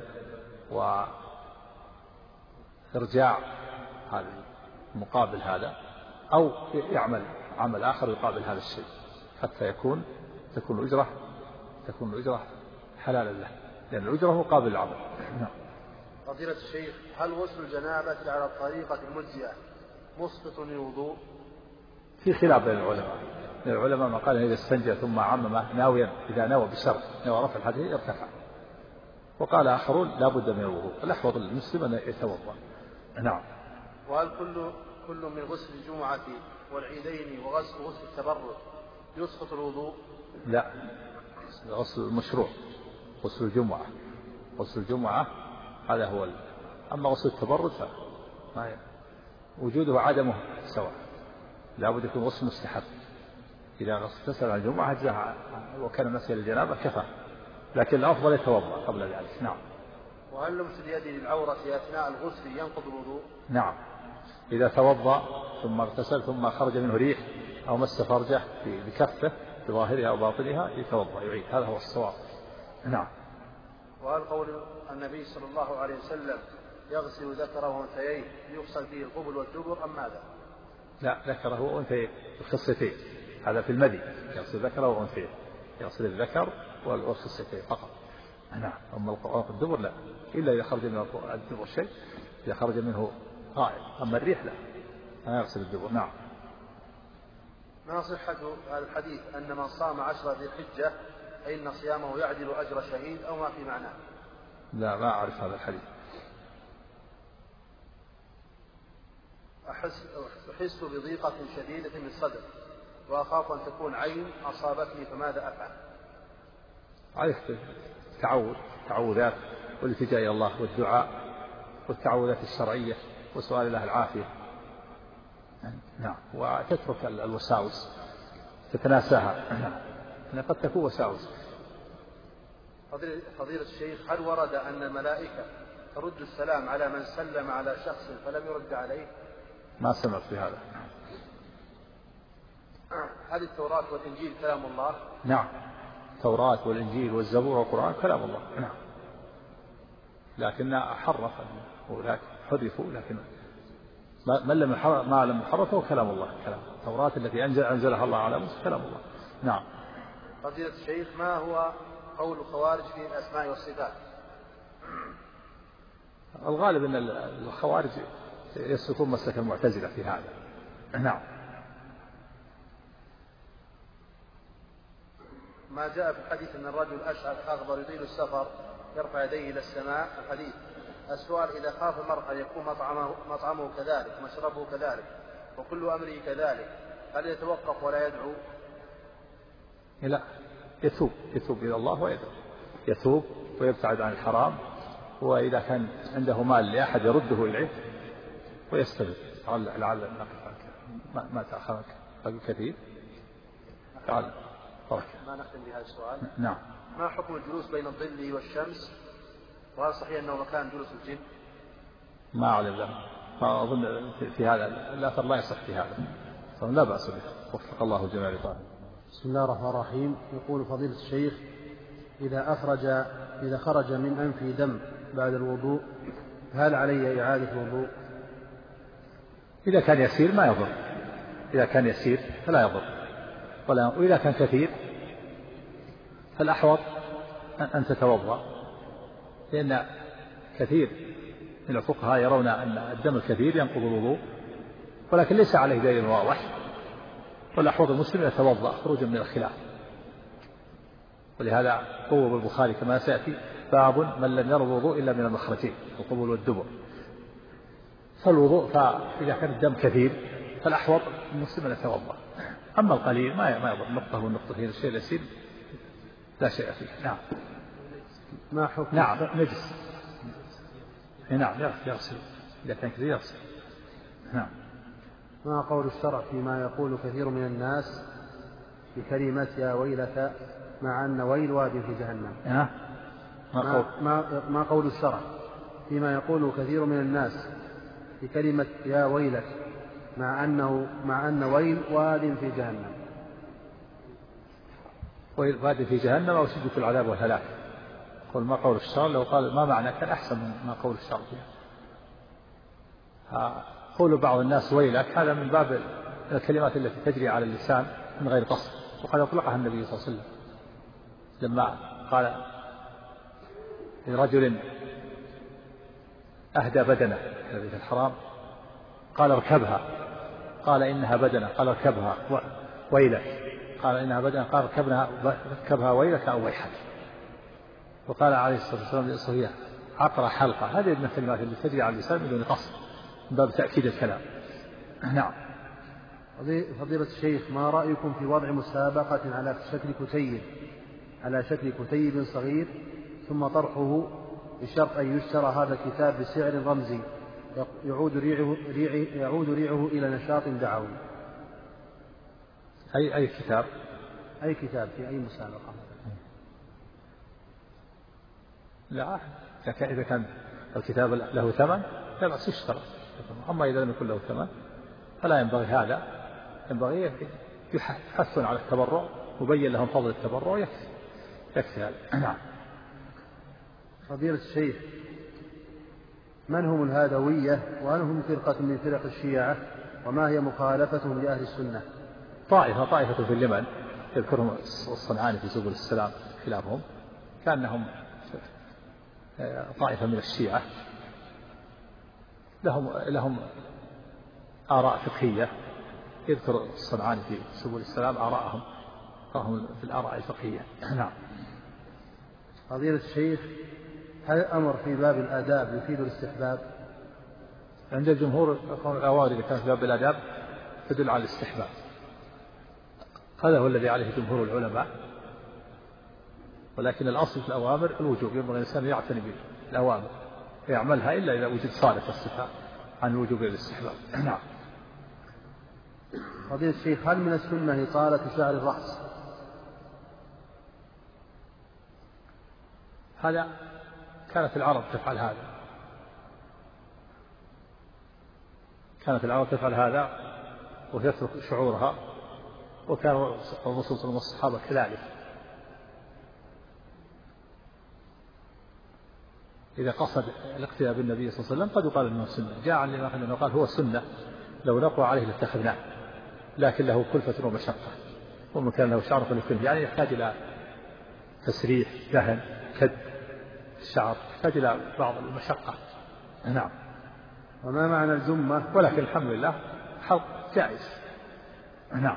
وإرجاع هذا مقابل هذا، أو يعمل عمل آخر يقابل هذا الشيء حتى يكون تكون الأجرة تكون الأجرة حلالا له، لأن الأجرة مقابل العمل. فضيلة الشيخ، هل غسل الجنابة على الطريقة المجزئة مسقط للوضوء؟ في خلاف بين العلماء. من العلماء من قال إذا استنجى ثم عمم ناويا، إذا نوى بشرط نوى رفع الحدث ارتفع، وقال آخرون لا بد من الوضوء، الأحوط للمسلم أن يتوضأ. نعم. وهل كل كل من غسل الجمعة والعيدين وغسل غسل التبرد يسقط الوضوء؟ لا، غسل المشروع غسل الجمعة غسل الجمعة هذا هو ال... أما غسل التبرد فما وجوده وعدمه سواء، لا بد يكون غسل مستحب. إذا غسل عن الجمعة أجزاء وكان مسيل الجنابة كفى، لكن الأفضل يتوضأ قبل ذلك. نعم. وهل لمس اليد للعورة أثناء الغسل ينقض الوضوء؟ نعم، إذا توضأ ثم اغتسل ثم خرج منه ريح أو مس فرجه بكفه بظاهرها أو باطنها يتوضأ يعيد، هذا هو الصواب. نعم. وهل قول النبي صلى الله عليه وسلم يغسل ذكره وانثيه يغسل فيه القبل والدبر أم ماذا؟ لا، ذكره وانثيه الخصيتين، هذا في المدي يغسل ذكره وانثيه، يغسل الذكر والخصيتين فقط. نعم. أما الدبر لا، إلا إذا خرج من الدبر شيء، إذا خرج منه قائل، أما الريح لا لا يغسل الدبر. نعم. ما صحة هذا الحديث أن من صام عشرة ذي الحجة فإن صيامه يعدل أجر شهيد، أو ما في معناه؟ لا، ما أعرف هذا الحديث. أحس, أحس بضيقة شديدة من الصدر وأخاف أن تكون عين أصابتني، فماذا أفعل؟ عليك التعوذ تعوذات والالتجاء إلى الله والدعاء والتعوذات الشرعية وسؤال الله العافية. نعم. وتترك الوساوس تتناساها، نعم، قد تكون وساوس. فضيلة الشيخ، هل ورد أن الملائكة ترد السلام على من سلم على شخص فلم يرد عليه؟ ما سمعت بهذا. هل التوراة والإنجيل كلام الله؟ نعم، التوراة والإنجيل والزبور والقرآن كلام الله. نعم، لكن حرف ولكن حذفوا، لكن من لم ما لم يحرفه كلام الله. كلام التوراة التي أنزل أنزلها الله على موسى كلام الله. نعم. فضيلة الشيخ، ما هو قول الخوارج في الأسماء والصفات؟ الغالب أن الخوارج يسلكون مسلك المعتزلة في هذا. نعم. ما جاء في الحديث أن الرجل أشعث أغبر يطيل السفر يرفع يديه إلى السماء، الحديث السؤال: إذا خاف المرء أن يكون مطعمه, مطعمه كذلك مشربه كذلك وكل أمره كذلك، هل يتوقف ولا يدعو؟ لا، يتوب يتوب إلى الله ويدعو، يتوب ويبتعد عن الحرام، وإذا كان عنده مال لأحد يرده إليه ويستبد. لعل ما, ما تأخرك باقي كثير. تعال ما نختم بهذا السؤال. نعم. ما حكم الجلوس بين الظل والشمس، وهل صحيح أنه مكان جلوس الجن؟ ما أعلم له، ما أظن في هذا الأثر لا يصح في هذا، لا بأس به، وفق الله جميع لطاعته. بسم الله الرحمن الرحيم. يقول فضيلة الشيخ: إذا أخرج إذا خرج من أنفي دم بعد الوضوء هل علي إعادة الوضوء؟ إذا كان يسير ما يضر، إذا كان يسير فلا يضر، وإذا كان كثير فالأحوط أن تتوضأ، لأن كثير من الفقهاء يرون أن الدم الكثير ينقض الوضوء، ولكن ليس عليه دليل واضح، والأحوط المسلم يتوضأ خروجا من الخلاف. ولهذا قوة البخاري كما سيأتي: باب من لم ير الوضوء إلا من المخرجين، القبول والدبر. فالوضوء فإذا كان الدم كثير فالأحوط المسلم أن يتوضأ، أما القليل ما ما يضر، النقطة والنقطتين الشيء اليسير لا شيء فيه. نعم. ما حكم؟ نعم نجس. نعم يغسل إذا كان كثير يغسل. نعم. ما قول الشرع فيما يقول كثير من الناس بكلمة يا ويلك مع أن ويل واد في جهنم؟ ما قول, ما, ما قول الشرع فيما يقول كثير من الناس بكلمة يا ويلك مع أنه مع أن ويل واد في جهنم؟ ويل واد في جهنم أو شدة العذاب والهلاك. قل ما قول الشرع، لو قال ما معنى كان أحسن من ما قول الشرع. قول بعض الناس ويلك هذا من باب الكلمات التي تجري على اللسان من غير قصد، وقد أطلقها النبي صلى الله عليه وسلم لما قال لرجل أهدى بدنه في الحرام قال اركبها، قال إنها بدنه، قال اركبها ويلك، قال إنها بدنه، قال اركبها ويلك أو ويحك. وقال عليه الصلاة والسلام للصهية عقر حلقة. هذه من الكلمات التي تجري على اللسان بدون قصد من باب تأكيد الكلام. نعم. فضيلة الشيخ: ما رأيكم في وضع مسابقة على شكل كتيب على شكل كتيب صغير ثم طرحه بشرط أن يشترى هذا الكتاب بسعر رمزي يعود ريعه, ريعه, يعود ريعه إلى نشاط دعوي؟ أي أي كتاب أي كتاب في أي مسابقة؟ لا، إذا كان الكتاب له ثمن لا بأس يشترى، أما إذا لم يكن له ثمن فلا ينبغي هذا، ينبغي يحثون على التبرع وبين لهم فضل التبرع يكفي يكفي هذا. نعم. فضيلة الشيخ: من هم الهادوية وهل هم فرقة من فرق الشيعة وما هي مخالفتهم لأهل السنة؟ طائفة طائفة في اليمن يذكرهم الصنعاني في سبل السلام خلافهم، كأنهم طائفة من الشيعة لهم لهم آراء فقهية، يذكر الصنعاني في سبل السلام آراءهم فهم في الآراء الفقهية. نعم. فضيلة الشيخ: هل الأمر في باب الآداب يفيد الاستحباب؟ عند الجمهور الأوامر إذا كانت في باب الآداب تدل على الاستحباب، هذا هو الذي عليه جمهور العلماء، ولكن الأصل في الأوامر الوجوب، ينبغي الإنسان يعتني بالأوامر ويعملها إلا إذا وجد صارف الصفة عن الوجوب إلى الاستحباب. نعم. فضيلة الشيخ: هل من السنة إطالة شعر الرأس؟ هذا كانت العرب تفعل هذا كانت العرب تفعل هذا وتترك شعورها، وكان الرسول صلى الله عليه وسلم والصحابة كذلك. إذا قصد الاقتداء بالنبي صلى الله عليه وسلم قد يقال أنه سنة، جاء عن الإمام أنه قال هو سنة لو نقوى عليه لاتخذناه، لكن له كلفة ومشقة، ومن كان له شعر فليكن، يعني يحتاج إلى تسريح دهن كد الشعر، يحتاج إلى بعض المشقة. نعم. وما معنى الجمة؟ ولكن الحمد لله حلق جائز. نعم.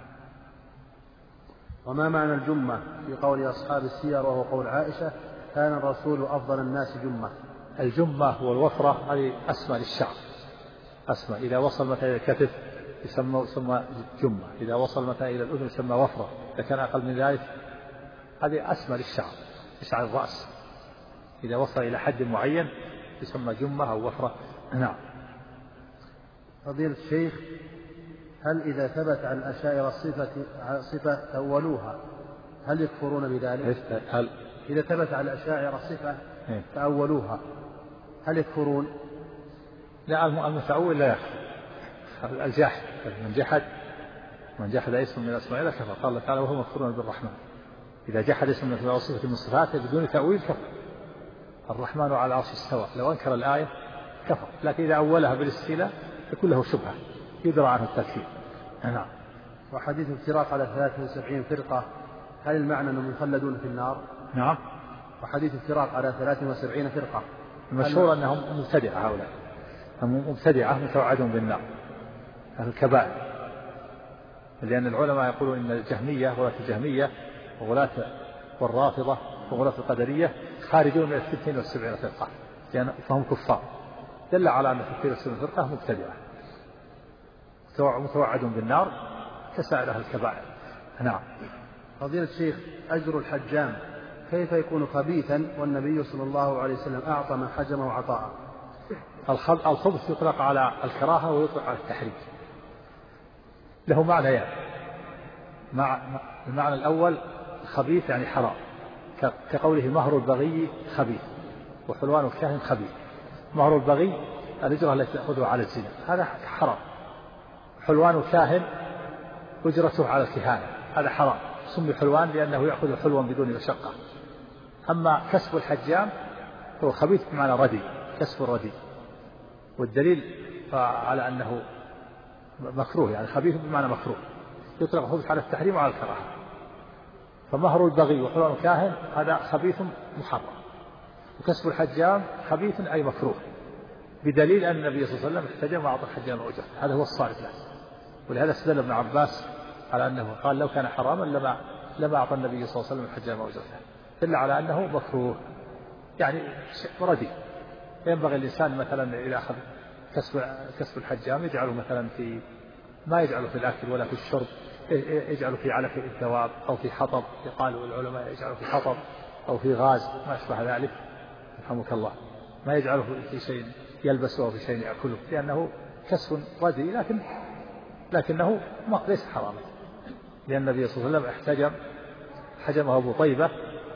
وما معنى الجمة في قول أصحاب السير وهو قول عائشة كان الرسول أفضل الناس جمة؟ الجمة والوفرة هذه أسمى للشعر، أسمى. إذا وصل مثلا إلى الكتف يسمى يسمى جمة، إذا وصل مثلا إلى الأذن يسمى وفرة، إذا كان أقل من ذلك هذه أسمى للشعر، لشعر الرأس. إذا وصل إلى حد معين يسمى جمة أو وفرة. نعم. فضيلة الشيخ، هل إذا ثبت عن الأشاعرة صفة صفة تأولوها هل يكفرون بذلك؟ هل إذا ثبت عن الأشاعرة صفة تأولوها هل يكفرون؟ لا، المتأول لا يكفر. الجاحد من جحد من جحد اسم من الأسماء لا كفر. قال الله تعالى وهم يكفرون بالرحمن. إذا جحد اسم من صفة من الصفات بدون تأويل كفر. الرحمن على العرش استوى، لو أنكر الآية كفر، لكن إذا أولها بالاستيلاء يكون له شبهة يدرى عنه التكفير. نعم. وحديث افتراق على ثلاثة وسبعين فرقة هل المعنى أنهم مخلدون في النار؟ نعم. وحديث افتراق على ثلاثة وسبعين فرقة المشهور أنهم مبتدعة، هؤلاء هم مبتدعة متوعدون بالنار، أهل الكبائر. لأن العلماء يقولون إن الجهمية وغلاة الجهمية وغلاة والرافضة وغلاة القدرية خارجون من الستين والسبعين فرقة، لأن فهم كفار. دل على أن الستين والسبعين فرقة مبتدعة متوعدون بالنار كسائر أهل الكبائر. نعم. فضيلة الشيخ، أجر الحجام كيف يكون خبيثا والنبي صلى الله عليه وسلم أعطى من حجمه عطاء؟ الخبث يطلق على الكراهة ويطلق على التحريم، له معنى يعني. مع المعنى الأول خبيث يعني حرام، كقوله مهر البغي خبيث وحلوان الكاهن خبيث. مهر البغي الأجرة التي تأخذها على الزنا، هذا حرام. حلوان الكاهن أجرته على الكهانة، هذا حرام، سمي حلوان لأنه يأخذ حلوا بدون مشقة. أما كسب الحجام هو خبيث بمعنى ردي، كسب الردي، والدليل على أنه مكروه، يعني خبيث بمعنى مكروه، يطلق خبث على التحريم وعلى الكراهة. فمهر البغي وحلوان الكاهن هذا خبيث محرم، وكسب الحجام خبيث أي مكروه، بدليل أن النبي صلى الله عليه وسلم احتجم وأعطى الحجام أجرة، هذا هو الصارف له. ولهذا استدل ابن عباس على أنه قال لو كان حراما لما لما أعطى النبي صلى الله عليه وسلم الحجام أجرته، دل على أنه مكروه، يعني ردي. ينبغي الإنسان مثلا إذا أخذ كسب كسب الحجام يجعله مثلا في ما يجعله في الأكل ولا في الشرب، يجعله في علف الدواب أو في حطب، قالوا العلماء يجعله في حطب أو في غاز ما أشبه ذلك، رحمك الله، ما يجعله في شيء يلبسه أو في شيء يأكله، لأنه كسب ردي، لكن لكنه ليس حراما، لأن النبي صلى الله عليه وسلم احتجم حجمه أبو طيبة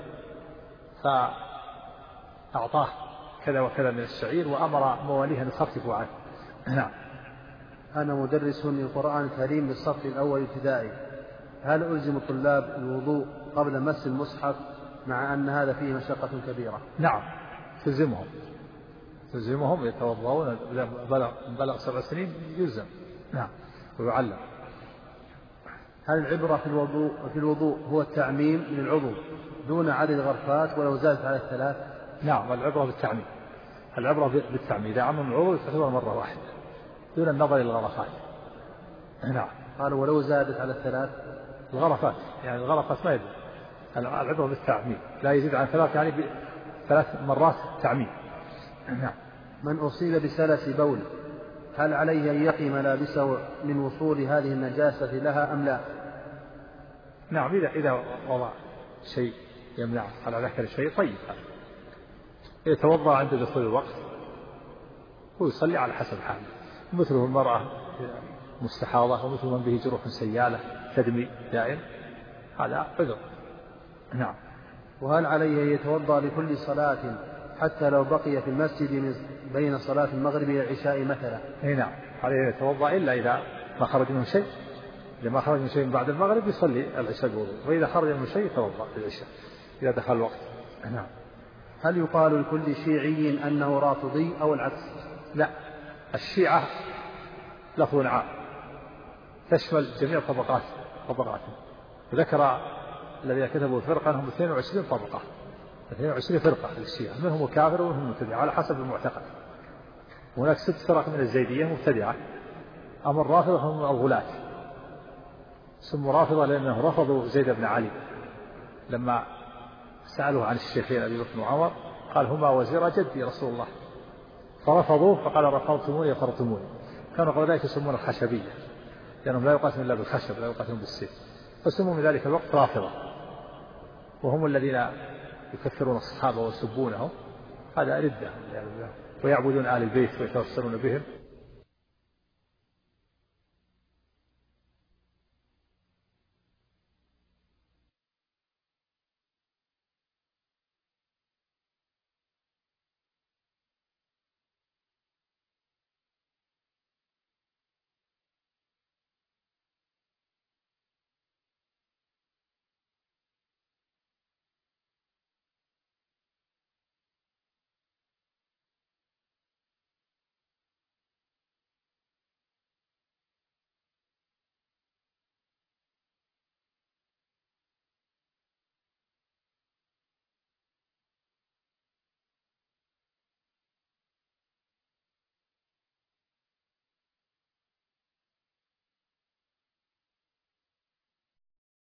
فأعطاه كذا وكذا من الشعير وأمر مواليه أن يخففوا عنه. نعم. أنا مدرس للقرآن الكريم بالصف الأول ابتدائي، هل ألزم الطلاب الوضوء قبل مس المصحف مع أن هذا فيه مشقة كبيرة؟ نعم، تلزمهم تلزمهم يتوضؤون، بلغ بلغ سبع سنين يلزم. نعم، ويعلم. هل العبرة في الوضوء في الوضوء هو التعميم من العضو دون عدد الغرفات ولو زادت على الثلاث؟ نعم، العبرة بالتعميم، العبرة بالتعميم، إذا عمم العضو تعتبر مرة واحدة دون النظر إلى الغرفات. نعم. قالوا ولو زادت على الثلاث؟ الغرفات يعني الغرفات ما يزيد، العبرة بالتعميم، لا يزيد عن ثلاث، يعني ثلاث مرات تعميم. نعم. من أصيب بسلس بول هل عليه أن يقي ملابسه من وصول هذه النجاسة لها أم لا؟ نعم، إذا إذا وضع شيء يمنع على ذكر شيء طيب، يتوضأ عند دخول الوقت ويصلي على حسب حاله، مثله المرأة مستحاضة ومثل من به جروح سيالة تدمي دائم، هذا عذر. نعم. وهل عليه أن يتوضأ لكل صلاة حتى لو بقي في المسجد بين صلاة المغرب إلى العشاء مثلا؟ اي نعم، عليه أن يتوضأ إلا إذا ما خرج منه شيء، إذا ما خرج من شيء بعد المغرب يصلي العشاء بوضوء، وإذا خرج من شيء يتوضأ في العشاء إذا دخل الوقت. نعم. هل يقال لكل شيعي أنه رافضي أو العكس؟ لا، الشيعة لفظ عام تشمل جميع طبقات طبقاتهم، وذكر الذين كتبوا الفرقة أنهم اثنين وعشرين طبقة، اثنين وعشرين فرقة للشيعة، منهم الكافر ومنهم المبتدع على حسب المعتقد. هناك ست فرق من الزيدية مبتدعة، أما الرافضة هم الغلاة، سموا رافضة لأنهم رفضوا زيد بن علي لما سألوه عن الشيخين أبي بكر وعمر، قال هما وزير جدي رسول الله، فرفضوه فقال رفضتموني فرضتموني. كانوا قبل ذلك يسمون الخشبية لأنهم لا يقاتلون إلا بالخشب لا يقاتلون بالسيف، فسموا من ذلك الوقت رافضة، وهم الذين يكفرون الصحابة ويسبونهم، هذا ردة ويعبدون آل البيت ويتوسلون بهم